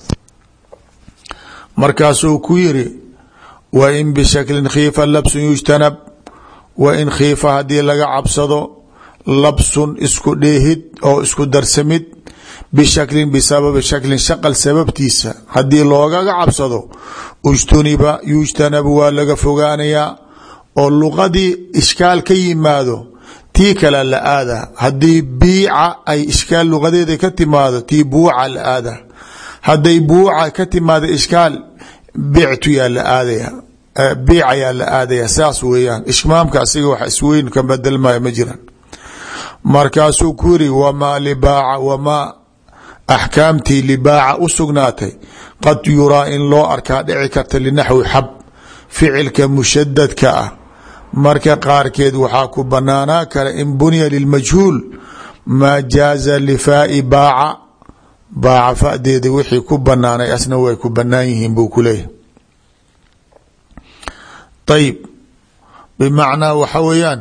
markaasuu ku yiri wain bishaklin khiifa labsun yujtanab wain khiifa haddii laga cabsado labsun isku dheehid oo isku darsamid bishaklin bisababi shaklin shaqal sababtiisa haddii loogaga cabsado ujtuniba yujtanabu waa laga fogaanayaa oo luqadii ishkaal ka yimaado tii kale la aada. haddii biica ay ishkaal luqadeeda ka timaado tii buuca la aada. hadday buuca ka timaado ishkaal bictu yaa la aadaya biica yaa la aadaya. saas weeyaan ishmaamka asiga wax isweyn ka bedelmaya ma jiran. markaasuu ku yiri wamaa libaaca wamaa axkaamtii libaaca u sugnaatay qad yuraa in loo arkaa dhici karta linaxwi xab ficilka mushadadka ah. marka qaarkeed waxaa ku banaanaa kara in bunya lilmajhuul maa jaaza lifaai baaca baaca fadeeda wixii ku banaanay asna way ku banaan yihiin buu ku leeyahay. ayib bimacnaa waxa weeyaan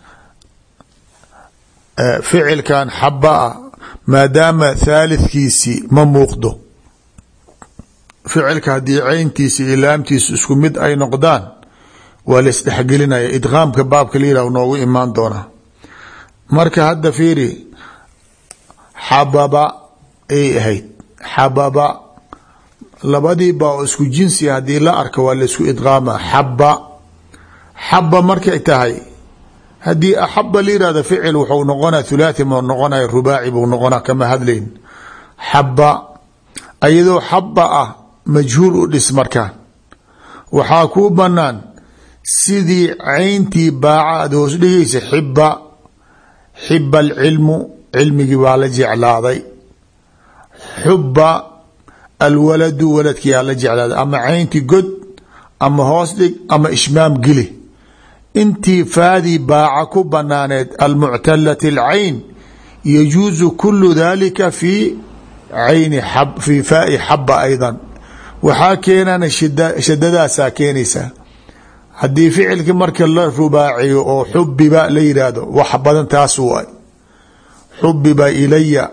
ficilkan xaba ah maadaama thaalithkiisii ma muuqdo ficilka haddii cayntiisi iyo laamtiisu isku mid ay noqdaan waa la isdhexgelinaya. idqaamka baabka la yihah noogu imaan doonaa. marka hadda fiiri xababa ay ahayd xababa labadiiba oo isku jinsi haddii la arka waa la isku idqaama. xaba xaba markay tahay haddii axaba la yihahdo ficil wuxuu noqonaa thulaathi ma noqonaya rubaaci buu noqonaa kama hadlayn. xaba ayadoo xaba ah majhuul u dhis markaan waxaa kuu banaan sidii cayntii baaca aad hoos dhigaysa xiba xiba alcilmu cilmigii waa la jeclaaday. xuba alwaladu waladkii aa la jeclaaday. ama cayntii god ama hoos dhig ama ishmaam geli. intii faadii baaca ku banaaneed almuctalati alcayn yajuuzu kulu dalika fi cayni fi faai xaba aydan. waxaa keenana shadadaasaa keenaysaa. haddii ficilki marka la rubaaciyo oo xubiba la yidhaahdo wax badan taas waay. xubiba ilaya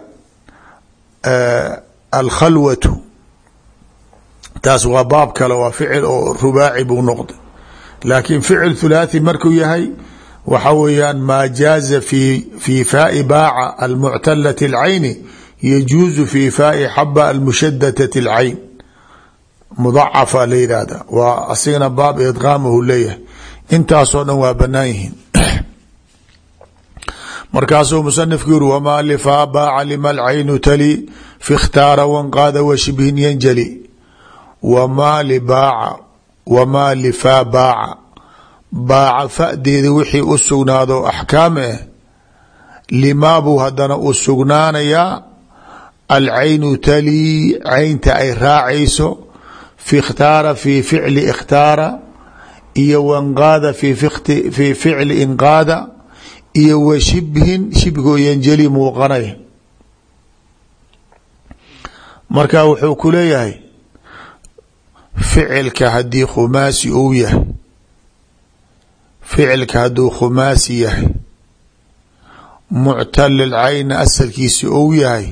alkhalwatu taas waa baab kale waa ficil oo rubaaci buu noqday. laakiin ficil thulaathi markuu yahay waxa weeyaan maa jaaza fi fi faai baaca almuctalati alcayni yajuuzu fi faai xaba almushadatat alcayn mudacafa la yidhaahda waa asigana baab idqaamahu leeyahay. intaasoo dhan waa banaan yihiin. markaasuu musanifku yiri wamaa lifaa baaca lima alcaynu tali fi ikhtaara wanqaada washibhin yanjali. wamaa libaaca wamaa lifaa baaca baaca fadeeda wixii u sugnaado axkaam ah limaabuu hadana u sugnaanayaa alcaynu talii caynta ay raacayso fi ikhtaara fi ficli ikhtaara iyo wanqaada fi fikti fi ficli inqaada iyo wa shibhin shibhigoo yanjali muuqanaya. marka wuxuu ku leeyahay ficilka haddii khumaasi uu yahay ficilka hadduu khumaasi yahay muctal alcayn asalkiisi uu yahay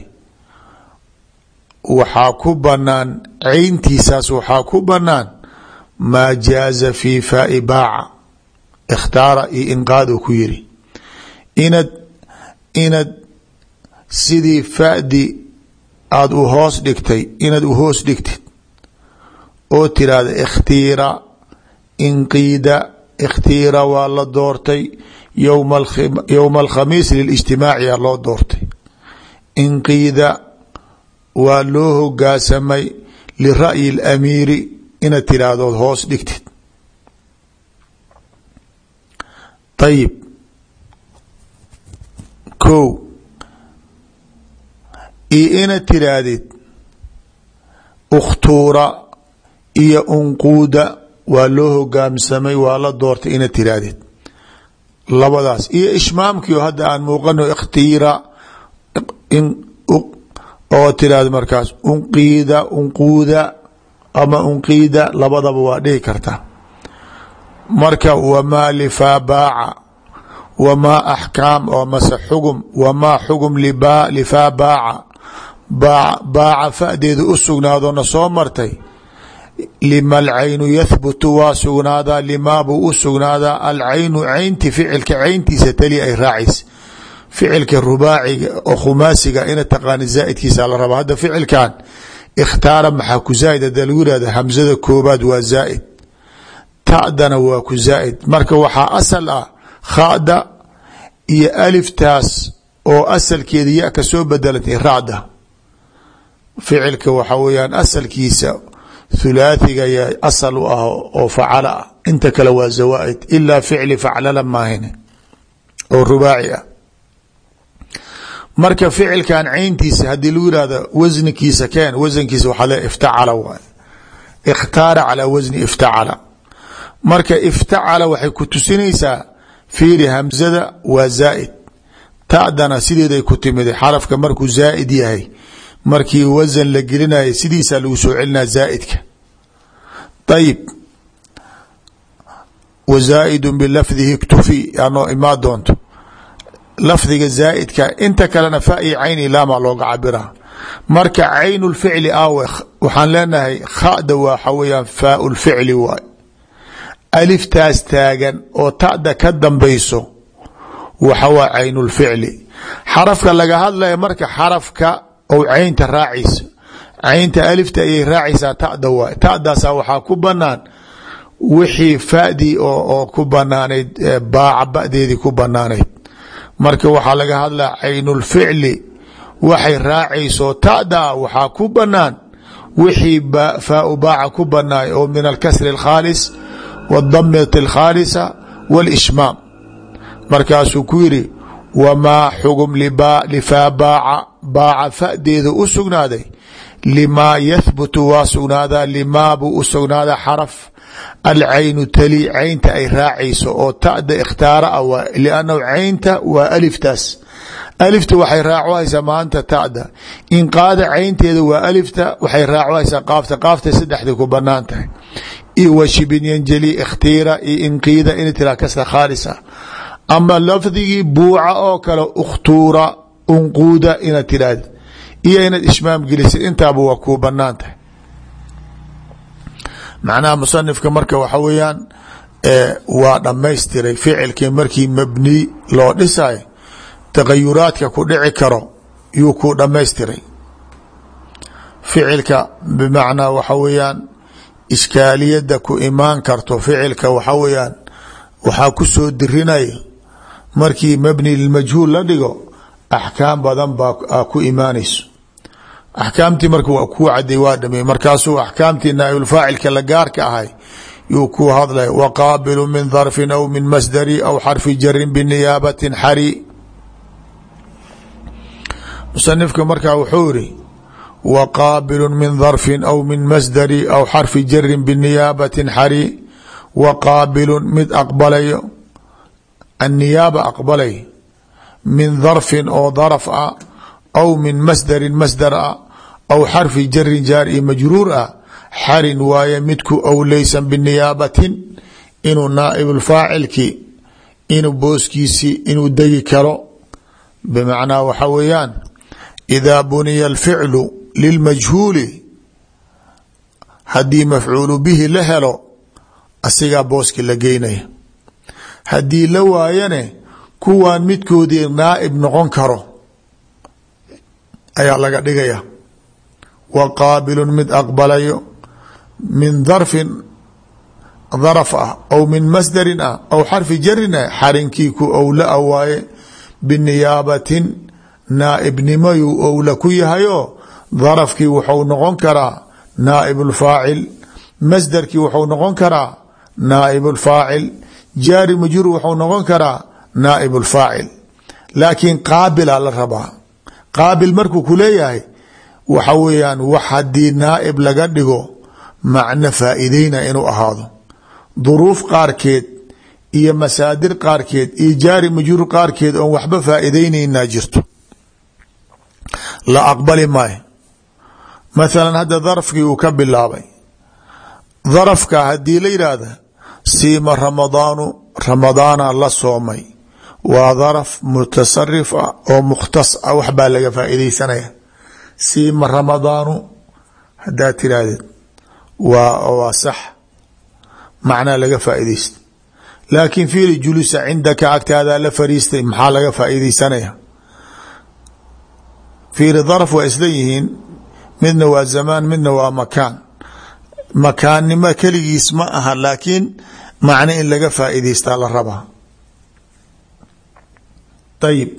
waxaa ku banaan cayntiisaas waxaa ku banaan maa jaaza fi faai baaca ikhtaara iyo inqaad uu ku yiri inad inad sidii fadi aada u hoos dhigtay inaad u hoos dhigtid oo tiraahda ikhtiira inqiida ikhtiira waa la doortay yowma alkhamiis lilijtimaaci aa loo doortay inqiida waa loo hogaasamay lira'yi alamiiri inaad tiraahdood hoos dhigtid. ayib ko iyo inaad tiraahdid ukhtuura iyo unquuda waa loo hogaamsamay waa la doortay inaad tiraahdid labadaas iyo ishmaamkiio hadda aan muuqano ikhtiira oo tiraahdo markaas unqiida unquuda ama unqiida labadaba waa dhihi karta. marka wamaa lifaa baaca wamaa axkaam oo mase xugum wamaa xugum lifaa baaca baaca fadeeda u sugnaadona soo martay lima alcaynu yahbutu waa sugnaadaa limaa buu u sugnaadaa alcaynu caynti ficilka cayntiisa tali ay raacaysa ficilka rubaaciga oo khumaasiga ina taqaani zaaidkiisa la rabaa. hadda ficilkan ikhtaara maxaa ku zaaid hadaa lagu yihahda hamsada koobaad waa zaaid ta'dana waa ku zaaid marka waxaa asal ah khada iyo aliftaas oo asalkeeda ya ka soo bedelatay raacda ficilka waxa weyaan asalkiisa thulaathiga ya asal u ah oo facala ah inta kale waa zawaaid ilaa ficli faclala maahine oo rubaaci ah. marka ficilkan cayntiisa hadii lagu yihahdo wasnikiisa keen wasankiisa waxaa le iftacala waay ikhtaara calaa wasni iftacala. marka iftacala waxay ku tusinaysaa fiiri hamzada waa zaaid ta'dana sideeday ku timid xarafka markuu zaaid yahay markii wasan la gelinaya sidiisa lagu soo celinaa zaaidka. ayib wa zaa'idu bilafdihi iktufi anoo imaa doonto lafdiga zaaidka inta kalena fa i cayni laamaa looga cabiraa. marka caynu lficli awe waxaan leenahay khada waxa weyaan faau lficli waay aliftaas taagan oo ta'da ka dambayso waxa waa caynu lficli. xarafka laga hadlaya marka xarafka ou caynta raacaysa caynta alifta ayay raacaysaa ta'da waay ta'daasa waxaa ku banaan wixii fadii oo ku banaanayd baaca badeedii ku banaanayd. marka waxaa laga hadlaa caynulficli waxay raacayso ta'da waxaa ku banaan wixii faau baaca ku banaay oo min alkasri alkhaalis wاdamati alkhaalisa wاlishmaam. markaasuu ku yiri wamaa xugum lifaa baaca baaca fadeeda u sugnaaday limaa yahbutu waa sugnaadaa limaa buu u sugnaadaa xaraf alcaynu tali caynta ay raacayso oo ta'da ikhtaara ah waa liannahu caynta waa aliftaas alifta waxay raacahaysaa maanta ta'da inqaada caynteeda waa alifta waxay raacahaysaa qaafta qaafta saddexda ku banaan tahay iyo wa shibin yanjali ikhtiira iyo inqiida ina tiraa kasra khaalisa. ama lafdigii buuca oo kale ukhtuura unquuda inaad tiraahd iyo inaad ishmaam gelisid intaaba waa kuu banaan tahay. macnaha musanifka marka waxa weeyaan waa dhamaystiray ficilkii markii mabni loo dhisayo tagayuraadka ku dhici karo yuu ku dhamaystiray. ficilka bimacnaa waxa weeyaan iskaaliyada ku imaan karto ficilka waxa weeyaan waxaa ku soo dirinaya markii mabni lilmajhuul la dhigo axkaam badan baa ku imaanayso. axkaamtii marka waa kuu caday waa dhamey markaasuu axkaamtii naaibulfaacilka la gaarka ahay yuu ku hadlay waqaabilu min dharfin aw min masdari aw xarfi jarin biniyaabatin xari. musanifka markaa wuxuu iri waqaabilu min dharfin aw min masdari aw xarfi jarin biniyaabatin xari wa qaabilun mid aqbalayo anniyaaba aqbalay min darfin oo daraf ah aw min masdarin masdar ah aw xarfi jarin jaar iyo majruur ah xarin waaye midku owleysan biniyaabatin inuu naaibulfaacilki inuu booskiisii inuu degi karo bimacnaa waxa weeyaan idaa buniya alficlu lilmajhuuli haddii mafcuulu bihi la helo asigaa booski la geynaya haddii la waayane kuwaan midkoodii naaib noqon karo ayaa laga dhigaya wa qaabilun mid aqbalayo min darfin daraf ah aw min masdarin ah aw xarfi jarin ah xarinkii ku owla a waaye biniyaabatin naaibnimayuu owla ku yahayo darafkii wuxuu noqon karaa naaib lfaacil masdarkii wuxuu noqon karaa naaib lfaacil jaari majruur wuxuu noqon karaa naaib lfaacil laakiin qaabila la rabaa qaabil markuu ku leeyahay waxa weeyaan wax haddii naaib laga dhigo macno faa'iideyna inuu ahaado duruuf qaarkeed iyo masaadir qaarkeed iyo jaari majruur qaarkeed oon waxba faa'iideyneynaa jirto la aqbali maayo mathalan hadda darafkii uu ka bilaabay darafka haddii la yidhaahda siima ramadaanu ramadaana la soomay waa daraf mutasarif ah oo mukhtas ah wax baa laga faa'iideysanaya siima ramadaanu haddaad tiraahdeed waa waa sax macnaa laga faa'iideysta laakiin fiiri julisa cindaka agtaadaa la fariistay maxaa laga faa'iideysanaya fiiri daraf waa isla yihiin midna waa zamaan midna waa makaan makaannimo keligiis ma aha laakiin macno in laga faa'iideystaa la rabaa ayib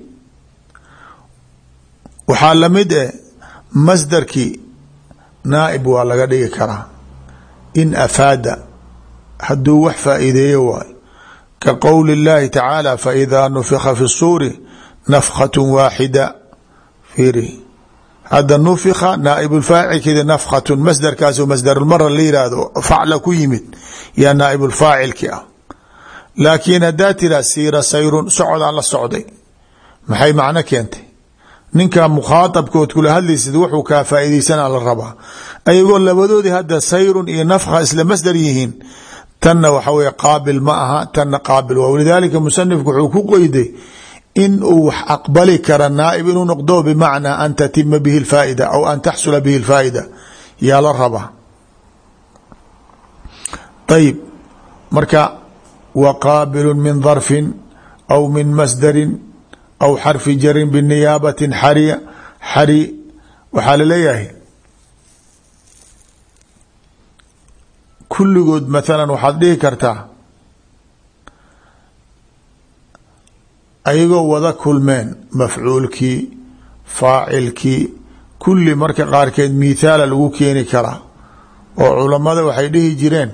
waxaa lamid eh masdarkii naaib waa laga dhigi karaa in afaada hadduu wax faa'iideeyo waayo ka qowli اllahi tacaala faidaa nufika fi الsuuri nafkhaة waaxida fiiri hadda nufika naaibulfaacilkeeda nafkhatun masdarkaasoo masdarulmara la yihahdo facla ku yimid yaa naaibulfaacilki ah laakiin haddaa tiraa siira sayrun socodaan la socday maxay macno keentay ninka mukhaaabkood kula hadlaysid wuxuu kaa faa'iideysana la rabaa ayagoo labadoodii hadda sayrun iyo nafkha isla masdar yihiin tanna waxa weye qaabil ma aha tanna qaabil waa walidaalika musanifku wuxuu ku qoyday in uu wax aqbali kara naaib inuu noqdo bimacnaa an tatima bihi lfaa'ida aw an taxsula bihi lfaa'ida yaa la rabaa ayib marka wa qaabilu min darfin aw min masdarin aw xarfi jarin biniyaabatin xariya xari waxaa laleeyahay kulligood mathalan waxaad dhihi kartaa ayagoo wada kulmeen mafcuulkii faacilkii kulli marka qaarkeed mithaala lagu keeni karaa oo culammada waxay dhihi jireen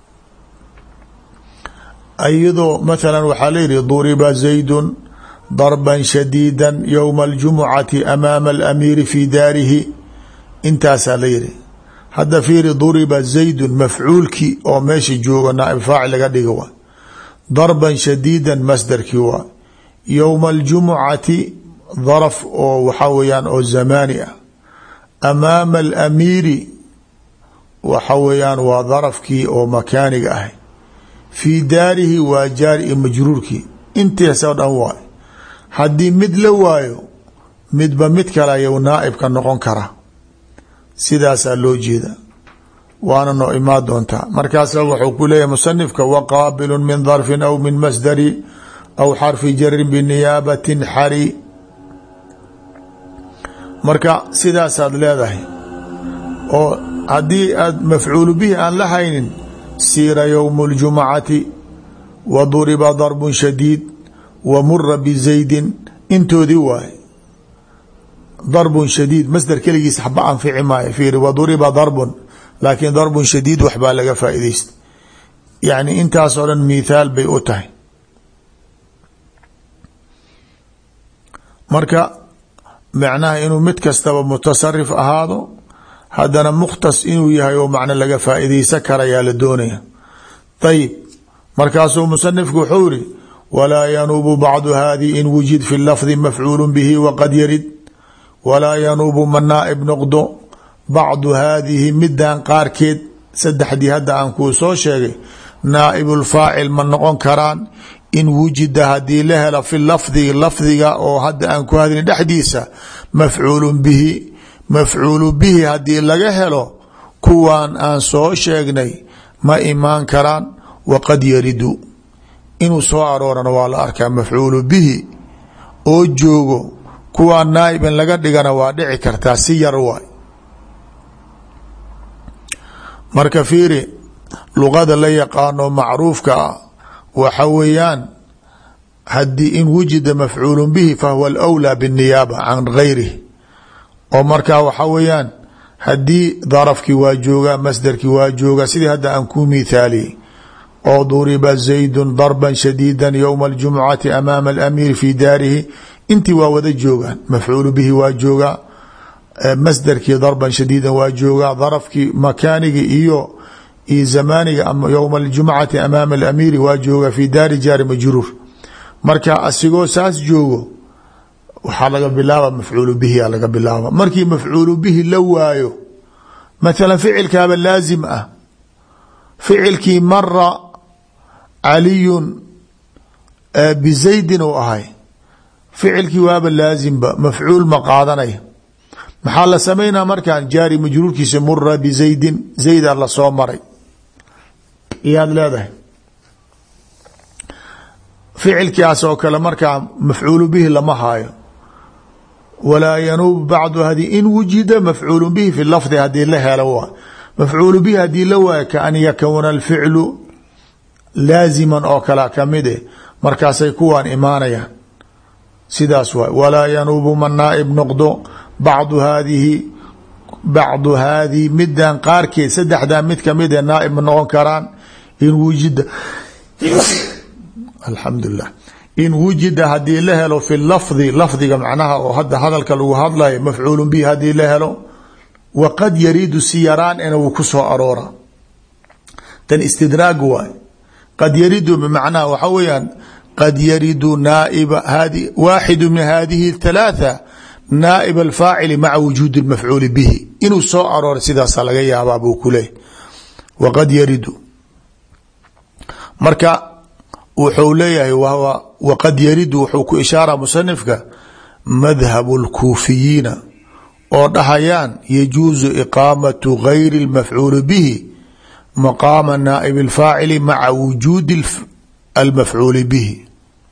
ayadoo mathalan waxaa layihi duriba zaydun darban shadiida yowma aljumucati amaama alamiiri fi daarihi intaasaa la yihi hadda fiiri duriba zaydun mafcuulkii oo meesha jooga naaib faacil laga dhiga waay darban shadiida masdarkii waay yowma aljumucati daraf oo waxaa weyaan oo zamaani ah amaama alamiiri waxa weeyaan waa darafkii oo makaaniga ahay fii daarihi waa jaari iyo majruurkii intiisoo dhan waay haddii mid la waayo midba mid kale ayuu naaibka noqon kara sidaasaa loo jeeda waana noo imaan doontaa markaasa wuxuu ku leeyahay musanifka wa qaabilu min darfin aw min masdari aw xarfi jarin biniyaabatin xari marka sidaasaad leedahay oo haddii aad mafcuulu bihi aan la haynin siira yowmu اljumcati wa duriba darbun shadiid wa mura bizaydin intoodii waaye darbun shadiid masdar keligiis waxba anfici maayo fiiri wa duriba darbun laakiin darbun shadiid waxbaa laga faa'iideysta yacni intaasoo dhan mithaal bay u tahay marka macnaha inuu mid kastaba mutasarif ahaado haddana mukhtas inuu yahay oo macno laga faa'iideysan karayaa la doonaya ayib markaasuu musanifku wuxuu yiri walaa yanuubu bacdu hadihi in wujid fi lafdi mafcuulu bihi waqad yarid walaa yanuubu ma naaib noqdo bacdu haadihi midan qaarkeed saddexdii hadda aan kuu soo sheegay naaibulfaacil ma noqon karaan in wujida hadii la helo fi lafdi lafdiga oo hadda aan ku hadlin dhexdiisa mafcuulu bihi mafcuulu bihi hadii laga helo kuwan aan soo sheegnay ma imaan karaan waqad yaridu inuu soo aroorana waa la arkaa mafcuulu bihi oo joogo kuwaan naaib in laga dhigana waa dhici kartaa si yar waay marka fiiri luqada la yaqaano macruufka ah waxa weeyaan hadii in wujida mafcuulu bihi fahuwa alawlaa bاniyaaba can gayrihi oo markaa waxa weeyaan hadii darafkii waa jooga masdarkii waa jooga sidii hadda aan ku mithaaliyey oo duriba zaydun darban shadiida ywma اljumcati amaama alamiir fi daarihi intii waa wada joogaan mafcuulu bihi waa jooga masdarkii darban shadiidan waa jooga darafkii makaanigii iyo iyo zamaaniga ywma اljumcati amaama alamiiri waa jooga fi daari jaari majruur marka asigoo saas joogo waxaa laga bilaaba mafcuulu bihi a laga bilaaba markii mafcuulu bihi la waayo mathala ficilkaaba laazim ah ficilkii mara caliyun bizaydin uu ahay ficilkii waaba laazimba mafcuul ma qaadanaya maxaa la samaynaa markaan jaari majruurkiisa mura bizaydin zayda lasoo maray iyaad leedahay ficilkaas oo kale markaa mafcuulu bihi lama haayo walaa yanuub bacdu hadi in wujida mafcuulu bihi fi lafdi hadii la helo waa mafcuulu bihi hadii la waayo kaan yakuna alficlu laaziman oo kala kamid eh markaasay kuwaan imaanayaan sidaas waay walaa yanuubu ma naaib noqdo bacdu haadihi bacdu haadihi midan qaarkeed saddexdaa mid kamid e naaib ma noqon karaan in wujida alxamdulilah in wujida hadii la helo fi lafdi lafdiga macnaha oo hadda hadalka lagu hadlayo mafcuulu bihi hadii la helo waqad yaridu si yaraan ina uu ku soo aroora tan istidraag waay qad yaridu bmacnaha waxa weeyaan qad yaridu naaiba hadi waaxidu min hadihi اthalaatha naaib alfaacili maca wujuudi اlmafcuuli bihi inuu soo aroora sidaasa laga yaabaa buu ku leeyay waqad yaridu marka wuxuu leeyahay waqad yaridu wuxuu ku ishaara musanifka madhabu اlkuufiyiina oo dhahayaan yajuuzu iqaamatu gayri اlmafcuuli bihi maqaama naaib اlfaacili maca wujuudi almafcuuli bihi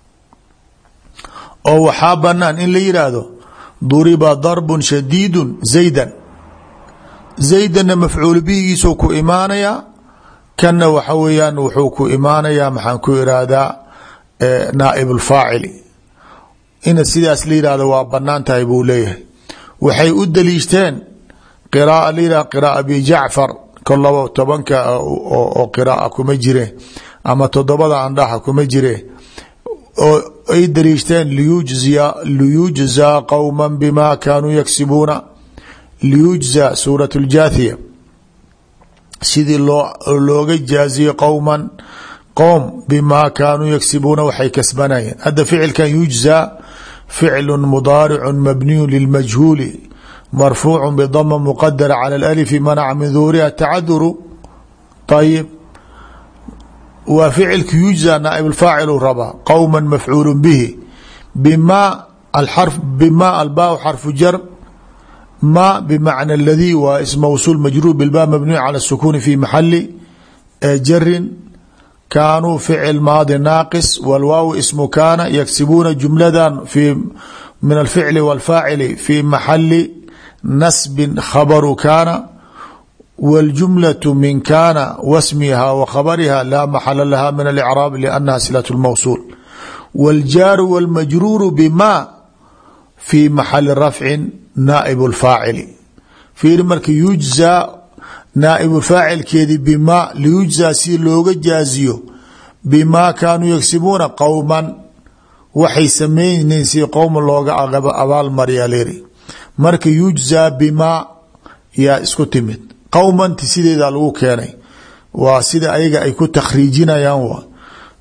oo waxaa banaan in la yidhaahdo duriba darbu shadiidu zaydan zaydana mafcuul bihigiisuu ku imaanayaa kana waxa weeyaan wuxuu ku imaanayaa maxaan ku irahdaa naaib اlfaacili ina sidaas la yihahdo waa banaan tahay buu leeyahay waxay u daliishteen qiraaa la yihah qiraaa abi jacfar kolaba tobanka oo qiraaa kuma jire ama todobada andhaxa kuma jire oo ay daliishteen liyujziya liyujzaa qowma bima kaanuu yaksibuuna liyujza suurat اljaathiya sidii loo looga jaaziye qowman qowm bima kaanuu yaksibuuna waxay kasbanayeen hadda ficilkan yujza ficlu mudaaricu mabniyu lilmajhuuli marfuucu bdama muqadara calى اlأlfi manaca min duhuriha tacaduru ayib waa ficilka yujza naaib اlfaacilu rabaa qowma mafcuul bihi bima aarf bima albaa xarfu jar ma bmacna اladii waa ism mawsuul majruur bilba mabniyu calى الsukuni fi maxali jarin kaanuu ficil maadi naaqis wاlwaaw ismu kaana yaksibuuna jumladan fi min alficli wاlfaacili fi maxali nasbin khabaru kaana wاljumlaة min kaana wasmiha wa khabariha laa maxala laha min alicraab liannaha silaة اlmawsuul wاljaaru wاlmajruuru bima fi maxali rafcin naaib اlfaacili fiiri marka yujzaa naaib faacilkeedii bima liyujzaa si looga jaaziyo bima kaanuu yagsibuuna qowman waxay sameyneen si qowma looga abaal maryaa leri marka yujzaa bima yaa isku timid qowmanti sideeda lagu keenay waa sida ayaga ay ku takhriijinayaan waa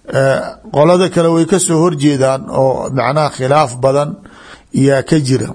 qolada kale way ka soo horjeedaan oo macnaha khilaaf badan yaa ka jira,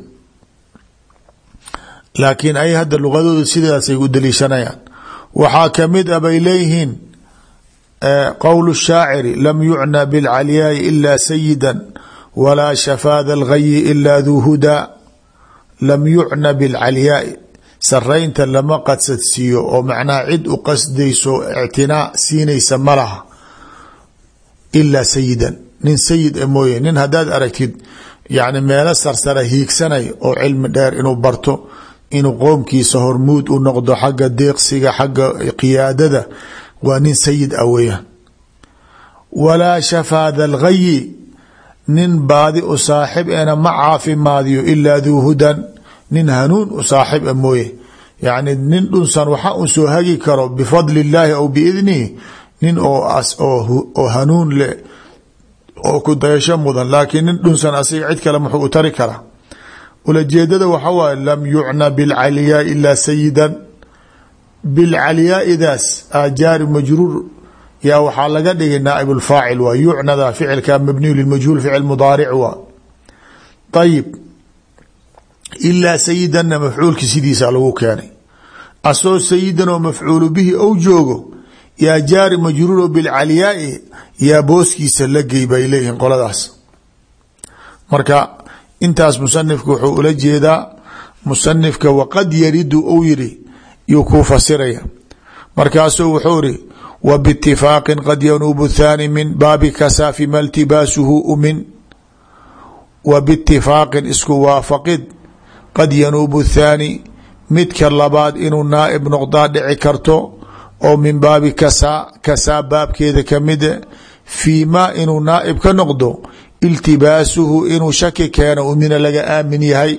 laakiin ay hadda luqadooda sidaasay u daliishanayaan. waxaa kamid a bay leeyihiin qowl الshaaciri lam yucna bاlcalyaai ila sayida walaa shafaada اlgayi ila duu hudaa. lam yucna bاlcalyaai saraynta lama qadsadsiiyo oo macnaha cid u qasdayso ictinaa siinaysa ma laha ilaa sayidan nin sayid a mooye. nin haddaad aragtid yani meelo sarsara hiigsanay oo cilmi dheer inuu barto, inuu qoomkiisa hormuud u noqdo xagga deeqsiga xagga qiyaadada, waa nin sayid ah weyaan. walaa shafaada algayi nin baadi u saaxib ena ma caafimaadiyo ilaa duu hudan nin hanuun u saaxib a mooye. yani nin dhunsan waxa un soo hagi karo bifadli illaahi aw biidnihi nin oo hanuun le oo ku dayasho mudan, laakiin nin dhunsan asiga cid kale muxuu u tari karaa. ulajeedada waxa waaye lam yucna bilcalyaa ilaa sayidan. bilcalyaa'idaas jaari majruur yaa waxaa laga dhigay naaib lfaacil waa yucnada ficilka mabniyu lilmajhuul ficil mudaaric waa ayib. ilaa sayidanna mafcuulki sidiisa lagu keenay, asoo sayidan oo mafcuulu bihi ou joogo yaa jaari majruuro bilcalyaai yaa booskiisa la gey bay leeyihiin qoladaas. marka intaas musanifka wuxuu ula jeedaa musanifka waqad yaridu ou yiri yuu kuu fasiraya. markaasuu wuxuu iri wa bitifaaqin qad yanuubu thaani min baabi kasaafi ma ltibaasuhu umin. wa bitifaaqin isku waafaqid qad yanuubu thaani midka labaad inuu naaib noqdaa dhici karto oo min baabi kasaa kasaa baabkeeda kamida fii ma inuu naaib ka noqdo iltibaasuhu inuu shaki keeno umina laga aamin yahay.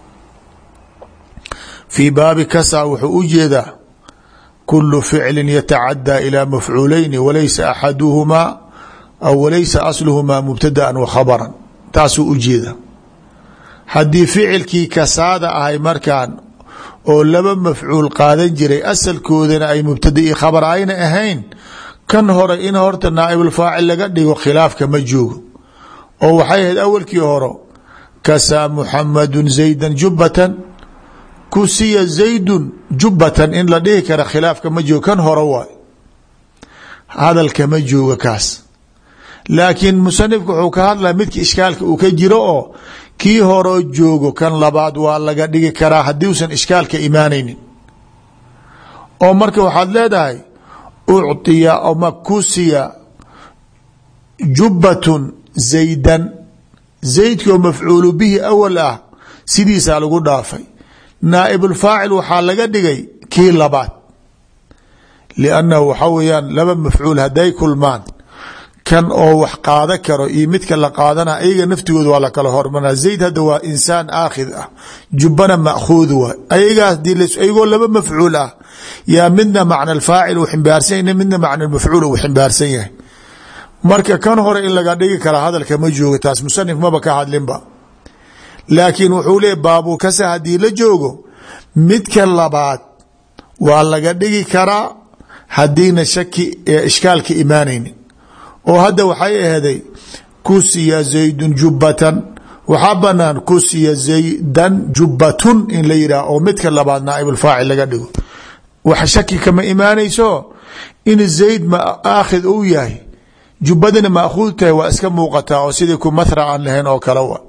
fii baabi kasaa wuxuu u jeedaa kulu ficlin yatacadaa ilaa mafcuulayni walaysa axaduhumaa aw walaysa asluhumaa mubtadaan wa khabaran, taasuu u jeeda. haddii ficilkii kasaada ahay markaan oo laba mafcuul qaadan jiray asalkoodana ay mubtada i khabar ayna ahayn, kan hore in horta naaibulfaacil laga dhigo khilaafka ma joogo. oo waxay ahayd awalkii horo kasaa muxamadun zaydan jubbatan, kusiya zaydun jubbatan in la dhihi kara khilaafka ma joogo, kan hore waay hadalka ma jooga kaas. laakiin musanifku wuxuu ka hadlaya midka ishkaalka uu ka jiro oo kii horoo joogo kan labaad waa laga dhigi karaa haddii usan ishkaalka imaanaynin. oo marka waxaad leedahay ucطiya ama kusiya jubbatun zaydan, zaydkoo mafcuulu bihi awal ah sidiisaa lagu dhaafay. naaibulfaacil waxaa laga dhigay kii labaad, liannahu waxa weeyaan laba mafcuul hadday kulmaan, kan oo wax qaada karo iyo midka la qaadana ayaga naftigooda waa la kala hormaraa. zayd hadda waa insaan aakhid ah, jubbana ma'khuud waay. ayagaas ayagoo laba mafcuul ah yaa midna macna alfaacil uu ximbaarsan yahay, midna macna mafcuul uu ximbaarsan yahay. marka kan hore in laga dhigi karaa hadalka ma joogo, taas musanif maba ka hadlinba. laakiin wuxuu leeya baabu kasa haddii la joogo midka labaad waa laga dhigi karaa haddiina shaki ishkaalka imaanaynin. oo hadda waxay aheeday kusiya zaydun jubbatan, waxaa banaan kusiya zaydan jubbatun in la yidhaah oo midka labaad naaibulfaacil laga dhigo. wax shaki kama imaanayso in zayd ma aakhid uu yahay, jubbadina maakhuud tahay waa iska muuqataa oo sidii ku mathra aan lahayn oo kale wa.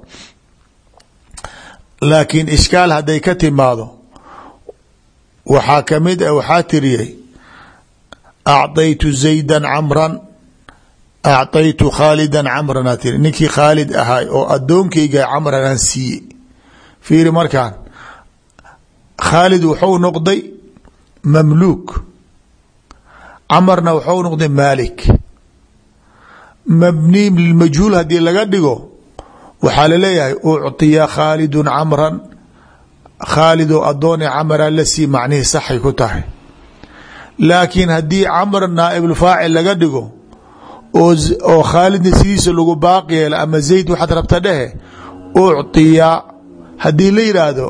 laakiin ishkaal hadday ka timaado waxaa kamid ah, waxaa tiriyay acطaytu zaydan camran acطaytu khaalidan camran aa tiri, ninkii khaalid ahay oo addoonkayga camran aan siiye. fiiri markaan khaalid wuxuu noqday mamluuk, camarna wuxuu noqday maalik. mabni lilmajhuul haddii laga dhigo waxaa laleeyahay ucطiya khaalidun camran, khaalid oo adoone camara la sii macnihii saxay ku tahay. laakiin haddii camr naaibulfaacil laga dhigo oo khaalidna sidiisa lagu baaqi yeelo ama zayd waxaad rabta dhehe ucطiya, haddii la yidhaahdo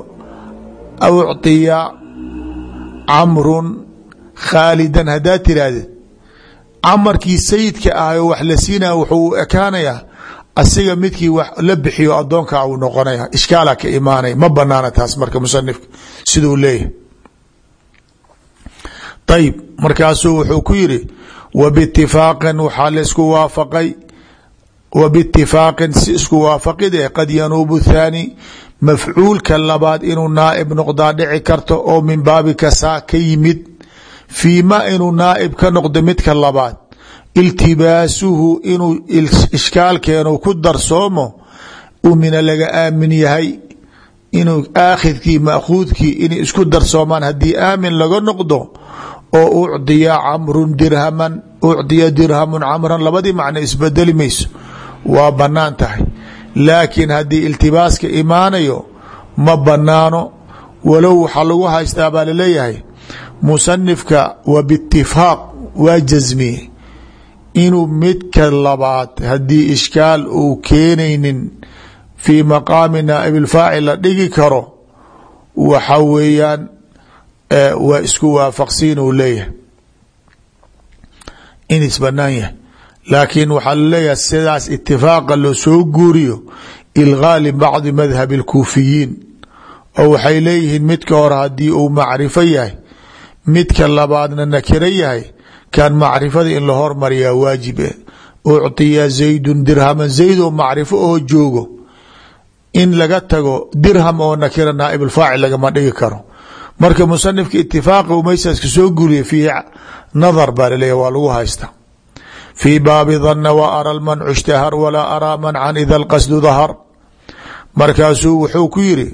ucطiya camrun khaalidan haddaad tirahdid camarkii sayidka ahayo wax la siinaya wuxuu u ekaanayaa asiga midkii wax la bixiyo adoonkaa uu noqonaya, ishkaala ka imaanaya, ma banaana taas marka musanifka siduu leeyahay. ayib markaasuu wuxuu ku yiri wabitifaaqin waxaa laisku waafaqay, wabitifaaqin si isku waafaqid eh qad yanuubu thaani mafcuulka labaad inuu naaib noqdaa dhici karto oo min baabi kasaa ka yimid, fiima inuu naaib ka noqdo midka labaad, iltibaasuhu inuu ishkaalkeenu ku darsoomo umina laga aamin yahay, inuu aakhidkii maakuudkii inay isku darsoomaan haddii aamin laga noqdo, oo ucdiya camrun dirhaman ucdiya dirhamun camran labadii macno isbedeli mayso, waa banaan tahay. laakiin haddii iltibaaska imaanayo ma banaano, walow waxaa lagu haystaa baa laleeyahay musanifka wabitifaaq waa jasmiye inuu midka labaad haddii ishkaal uu keenaynin fii maqaami naaib ilfaacil la dhigi karo, waxa weeyaan waa isku waafaqsiin uu leeyahay in isbanaan yahay. laakiin waxaa laleeyahay sidaas itifaaqa loo soo guuriyo ilgaa libacdi madhabi اlkuufiyiin, oo waxay leeyihiin midka hore haddii uu macrifo yahay midka labaadna nakiro yahay, kan macrifada in la hormariyaa waajib e. ucطiya zaydun dirhaman, zayd oo macrifo oo joogo in laga tago dirham oo nakira naaib اlfaacil lagama dhigi karo. marka musanifka itifaaqa u maysaska soo guuriya fiihi nadar baa laleeyahy waa lagu haysta. fii baabi dana wa ara lmancu ishtahar walaa araa mancan ida lqasdu dahar, markaasuu wuxuu ku yiri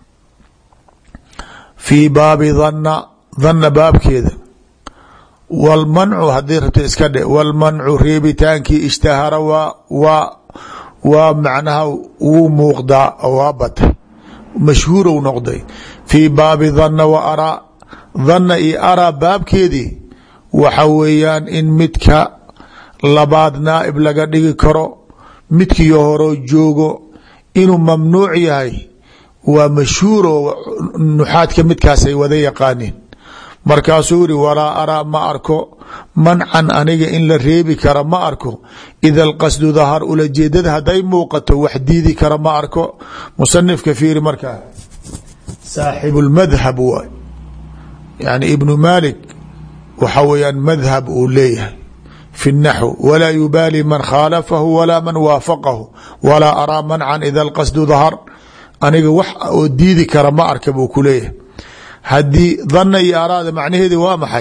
fii baabi dana dana baabkeeda, walmancu haddii rabta iska dhe, walmancu reebitaankii ishtahara waa waa waa macnaha wuu muuqdaa waa batay mashhuurow noqday. fii baabi dana wa araa, dana iyo araa baabkeedii waxa weeyaan in midka labaad naaib laga dhigi karo, midkii horoo joogo inuu mamnuuc yahay waa mashhuuro nuxaadka midkaasay wada yaqaaniin. markaasuu yiri walaa araa ma arko mancan aniga in la reebi kara ma arko, ida alqasdu dahar ulajeedada hadday muuqato wax diidi kara ma arko. musanifka fiiri markaa saaxibu lmadhab waay, yani ibnu malik waxa weeyaan madhab uu leeyahay fi الnaxw, walaa yubaali man khaalafahu walaa man waafaqahu, walaa araa mancan ida alqasdu dahar, aniga wax oo diidi kara ma arka buu ku leeyahay. haddii dana iyo araada macnaheedi waa maxay?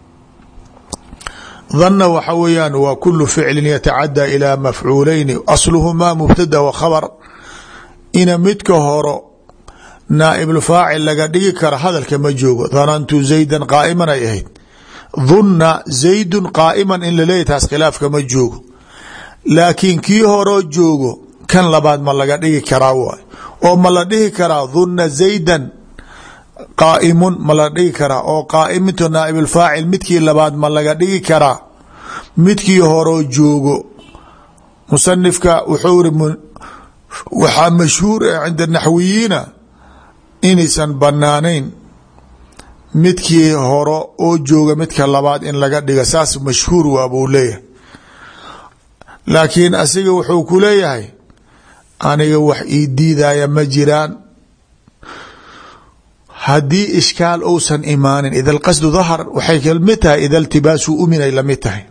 dana waxa weeyaan waa kulu ficlin yatacadى ilى mafcuulayni asluhumaa mubtada wa khabar, ina midka horo naaibulfaacil laga dhigi kara hadalka ma joogo. danantu zaydan qaa'iman ay ahayd, dunna zaydun qaa'iman in laleeyahy taas khilaafka ma joogo. laakiin kii horoo joogo kan labaad ma laga dhigi karaa waay, oo ma la dhihi karaa dunna zaydan qaa'imun ma la dhigi karaa, oo qaa'imintu naaibulfaacil midkii labaad ma laga dhigi karaa midkii horoo joogo. musanifka wuxuu iri waxaa mashhuur ah cinda naxwiyiina inaysan banaanayn midkii horo oo jooga midka labaad in laga dhiga, saas mashhuur waa buu leeyahay. laakiin asiga wuxuu ku leeyahay aniga wax ii diidaya ma jiraan haddii ishkaal uusan imaanin. ida alqasdu dahar waxay kamid tahay ida iltibaasu uminay lamid tahay,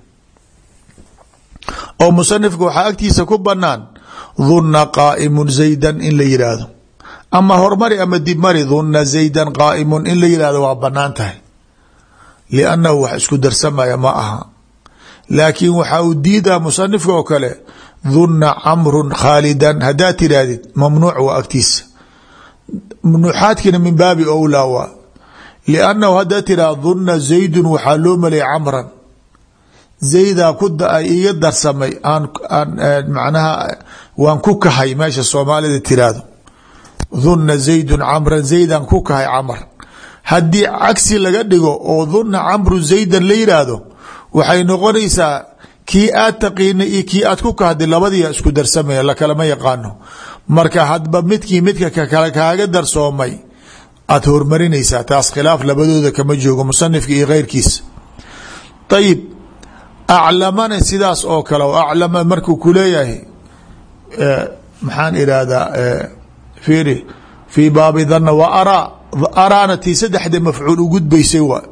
oo musanifka waxaa agtiisa ku banaan dunna qaa'imun zaydan in la yidhaahdo, ama hormari ama dib mari dunna zaydan qaa'imun in la yihahdo waa banaan tahay, liannahu wax isku darsamaya ma aha. laakiin waxaa uu diidaa musanifka oo kale dunna camrun khaalidan haddaad tidhaahdid mamnuuc waa agtiisa. nuxaadkina min baabi owlaa waa, liannahu haddaad tidhahdo dunna zaydun waxaa loo malay camran, zaydaa ku iga darsamay aan aan macnaha waan ku kahay meesha soomaalida tiraahdo dunna zaydun camran, zaydan ku kahay camr. haddii cagsi laga dhigo oo dunna camru zaydan la yidhaahdo waxay noqonaysaa kii aad taqiinay iyo kii aad ku kahday labadiia isku darsamaya lakalama yaqaano. marka hadba midkii midka kakale kaaga darsoomay aad hormarinaysaa, taas khilaaf labadooda kama joogo musanifka iyo keyrkiisa. ayib aclamana sidaas oo kale aclama markuu kuleeyahay maxaan irahdaa fiiri fii baabi dhanna wa araa araana tii saddexdii mafcuul ugudbaysay waa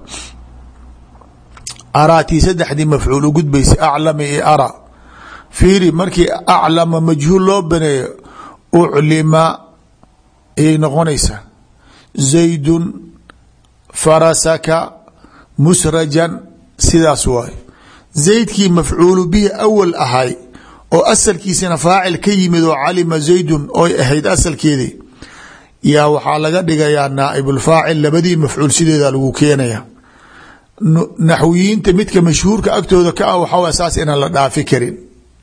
araa tii saddexdii mafcuul ugudbaysay aclama iyo araa fiiri markii aclama majhuul loo baneeyo uclima ayay noqonaysaa zaydun farasaka musrajan sidaas waay zaydkii mafcuulu bihi awal ahay oo asalkiisana faacil ka yimid oo calima zaydun oy ahayd asalkeedii yaa waxaa laga dhigayaa naaibulfaacil labadii mafcuul sideeda lagu keenaya naxwiyiinta midka mashhuurka agtooda ka ah waxaa saas inaan la dhaafi karin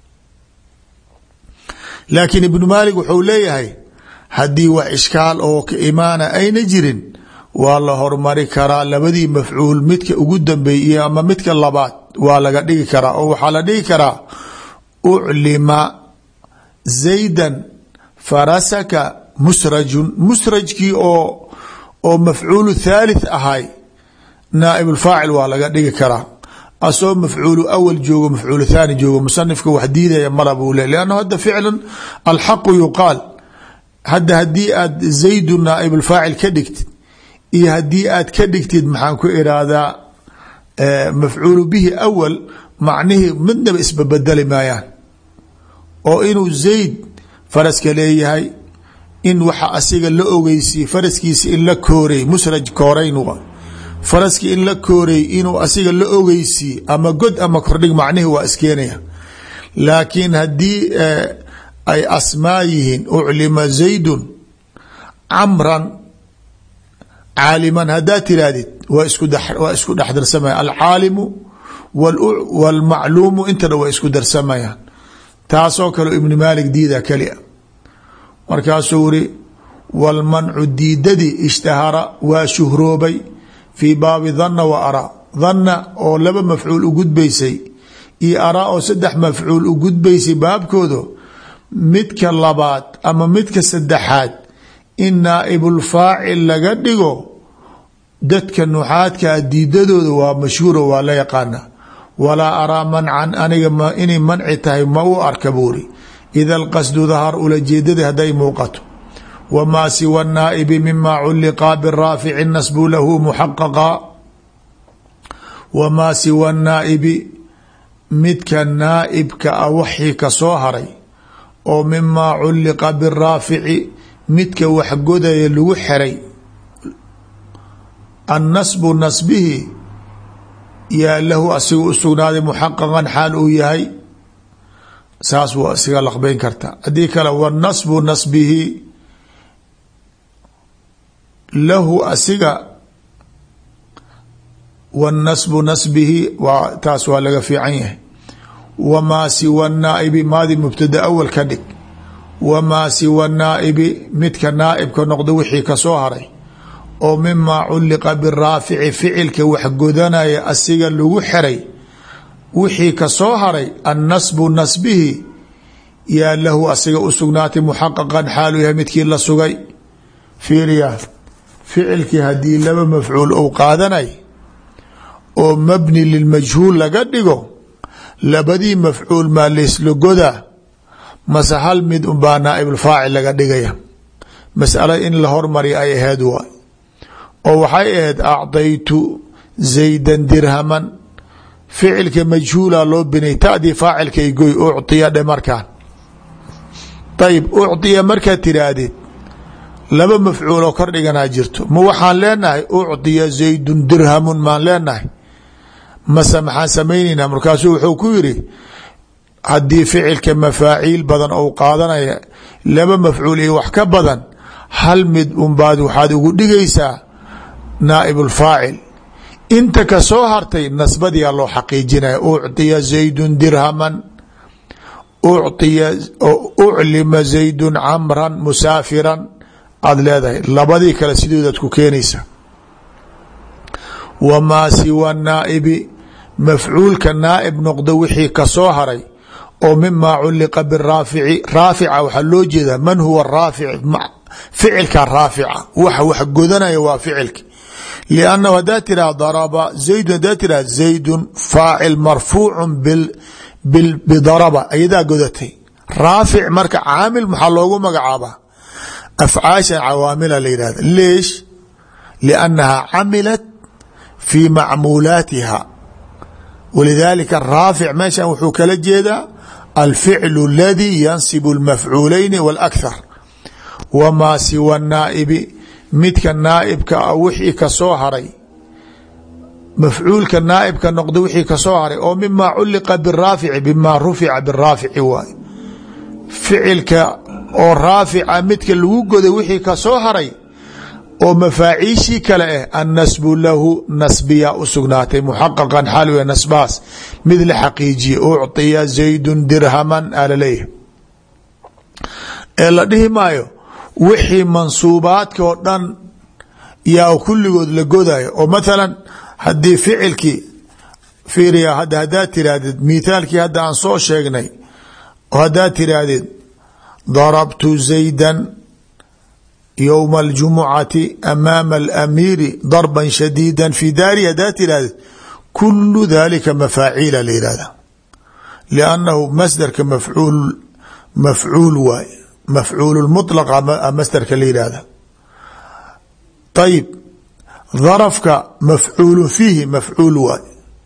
laakiin ibnu maalik wuxuu leeyahay haddii wax ishkaal oo ka imaana ayna jirin waa la hormari karaa labadii mafcuul midka ugu dambeeyey ama midka labaad waa laga dhigi karaa oo waxaa la dhigi karaa uclima zaydan farasaka musrajun musrajkii oo oo mafcuulu thalith ahay naaibulfaacil waa laga dhigi karaa asoo mafcuulu awal joogo mafcuulu thaani joogo musanifka wax diidaya mala buu le lanno hadda ficlan alxaqu yuqaal hadda haddii aad zaydu naaibulfaacil ka dhigtid iyo haddii aad ka dhigtid maxaan ku irahdaa mafcuulu bihi awal macnihii midnaba isbabedeli maayaan oo inuu zayd faraska leeyahay in waxa asiga la ogeysiye faraskiisa in la koorey musraj kooreyn faraski in la koorey inuu asiga la ogeysiye ama god ama kordhig macnihii waa iskeenaya laakiin haddii ay asmaa yihiin uclima zaydun camran caaliman haddaad tirahdid waa isku waa isku dhex darsamaya alcaalimu wاlmacluumu intana waa isku darsamayaan taasoo kale ibn maalik diida keli a markaasuu uri wاlmancu diidadii ishtahara waa shuhroobay fii baabi dhanna wa araa dhanna oo laba mafcuul u gudbaysay iyo araa oo saddex mafcuul u gudbaysay baabkooda midka labaad ama midka saddexaad in naaibulfaacil laga dhigo dadka nuxaadkaa diidadooda waa mashhuuro waa la yaqaana walaa araa mancan aniga inay manci tahay ma u arka buuri ida alqasdu dahar ulajeedada hadday muuqato wamaa siwa naa'ibi mima culliqaa biraafici nasbu lahu muxaqaqa wamaa siwa naa'ibi midka naaibka ah waxii ka soo haray oo mimaa culliqa biraafici midka waxgodaya lagu xeray annasbu nasbihi yaa lahu asiga u sugnaaday muxaqaqan xaal uu yahay saas waa isiga laqbeyn karta haddii kale wanasbu nasbihi lahu asiga wanasbu nasbihi waa taas waa laga fiican yahay wamaa siwa naa'ibi maadi mubtada awal ka dhig wamaa siwa naa'ibi midka naaibka noqda wixii ka soo haray oo mimaa culliqa biraafici ficilka waxgodanaya asiga lagu xeray wixii ka soo haray annasbu nasbihi yaa lahu asiga u sugnaatay muxaqaqan xaalu yahay midkii la sugay fiiriya ficilkii haddii laba mafcuul ou qaadanay oo mabni lilmajhuul laga dhigo labadii mafcuul maa laysla godaa mase hal mid unbaa naaibulfaacil laga dhigaya mas'ala in la hormariya ay aheed waay oo waxay ahayd acdaytu zaydan dirhaman ficilka majhuula loo binay tadii faacilka igoy ucطiya dhe markaan ayib ucطiya markaad tiraahdid laba mafcuul oo kor dhiganaa jirto ma waxaan leenahay ucطiya zaydun dirhamun maan leenahay mase maxaan samaynaynaa markaasuu wuxuu ku yiri haddii ficilka mafaaciil badan ou qaadanaya laba mafcuul iyo wax ka badan hal mid unbaad waxaad ugu dhigaysaa naaibulfaacil inta ka soo hartay nasbadiyaa loo xaqiijinaya ucطiya zaydun dirhaman ucطiya uclima zaydun camran musaafiran aada leedahay labadii kale sidoodaad ku keenaysa wamaa siwa naa'ibi mafcuulka naaib noqdo wixii ka soo haray oo mimaa culliqa biraafici raafica waxaa loo jeedaa man huwa raafic ficilka raafica waxa wax godanaya waa ficilki liannahu haddaad tiraha daraba zaydun haddaad tiraha zaydun faacil marfuucun bidaraba ayadaa godatay. raafic marka caamil maxaa loogu magacaabaa afcaashan cawaamila la yihahda leesh liannaha camilat fii macmuulaatiha walidaalika raafic meeshan wuxuu kala jeedaa alficlu aladii yansibu almafcuulayni wاlakthar wamaa siwa naa'ibi midka naaibka ah wixii kasoo haray mafcuulka naaibka noqda wixii kasoo haray oo mima culliqa biraafici bima rufica biraafici waay ficilka oo raafica midka lagu goday wixii kasoo haray oo mafaaciishii kale ah annasbu lahu nasbiya u sugnaatay muxaqaqan xalwe nasbaas mid la xaqiijiye ucطiya zaydun dirhaman alaleeyh ee la dhihi maayo wixii mansuubaadka oo dhan yaa kulligood la godayo oo mathalan haddii ficilkii fiiriya hadda haddaad tiraahdeed mithaalkii hadda aan soo sheegnay oo haddaad tiraahdeed darabtu zaydan yowma aljumucati amaama alamiiri darban shadiida fi daari haddaad tiraahdeed kulu dalika mafaaciila la yihahda liannahu masdarka mafcuul mafcuul waay mafcuul muطlaqa masdarka la yihahda ayib darafka mafcuulu fiihi mafcuul waay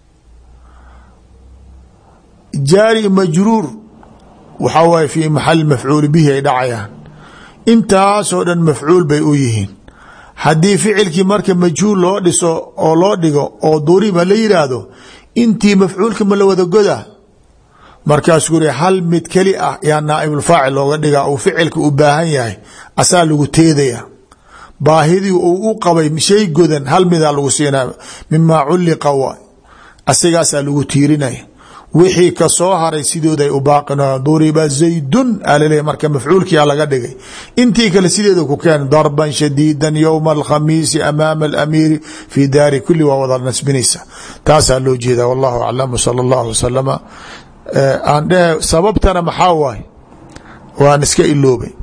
jaari majruur waxaa waaye fi maxali mafcuul bihi ay dhacayaan intaasoo dhan mafcuul bay u yihiin haddii ficilkii marka majhuul loo dhiso oo loo dhigo oo duriba la yidhaahdo intii mafcuulka ma la wada godaa markaasuu ri hal mid keli ah yaa naaibulfaacil looga dhigaa uu ficilka u baahan yahay asaa lagu teedaya baahidii uu u qabay shay godan hal midaa lagu siinaya mimaa culliqa waay asigaasaa lagu tiirinaya wixii kasoo haray sidooday u baaqin duriba zaydun alale marka mafcuulkiyaa laga dhigay intii kale sideeda ku keen darban shadiidan yowma alkhamiisi amaama alamiiri fi daari kulli waa wada nasbinaysa taasaa loo jeeda wallahu aclam sala allahu wasalama aan dhehe sababtana maxaa waay waan iska iloobay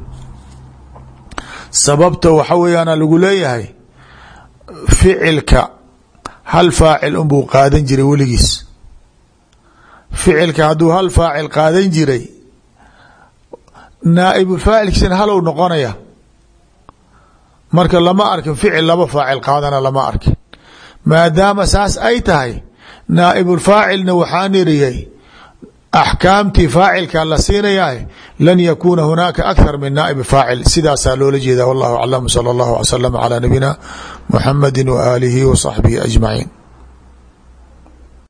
sababta waxa weeyaana lagu leeyahay ficilka hal faacil unbuu qaadan jiray weligiis ficilka hadduu hal faacil qaadan jiray naaibulfaacilkiisana halow noqonaya marka lama arkin ficil laba faacil qaadana lama arkin maadaama saas ay tahay naaibulfaacilna waxaan iriyay axkaamtii faacilka la siinayaa lan yakuuna hunaaka akhar min naaib faacil sidaasaa loola jeeda wallahu aclam sala allahu wasalam calaa nabiyina muxamadi wa aalihi wa saxbihi ajmaciin.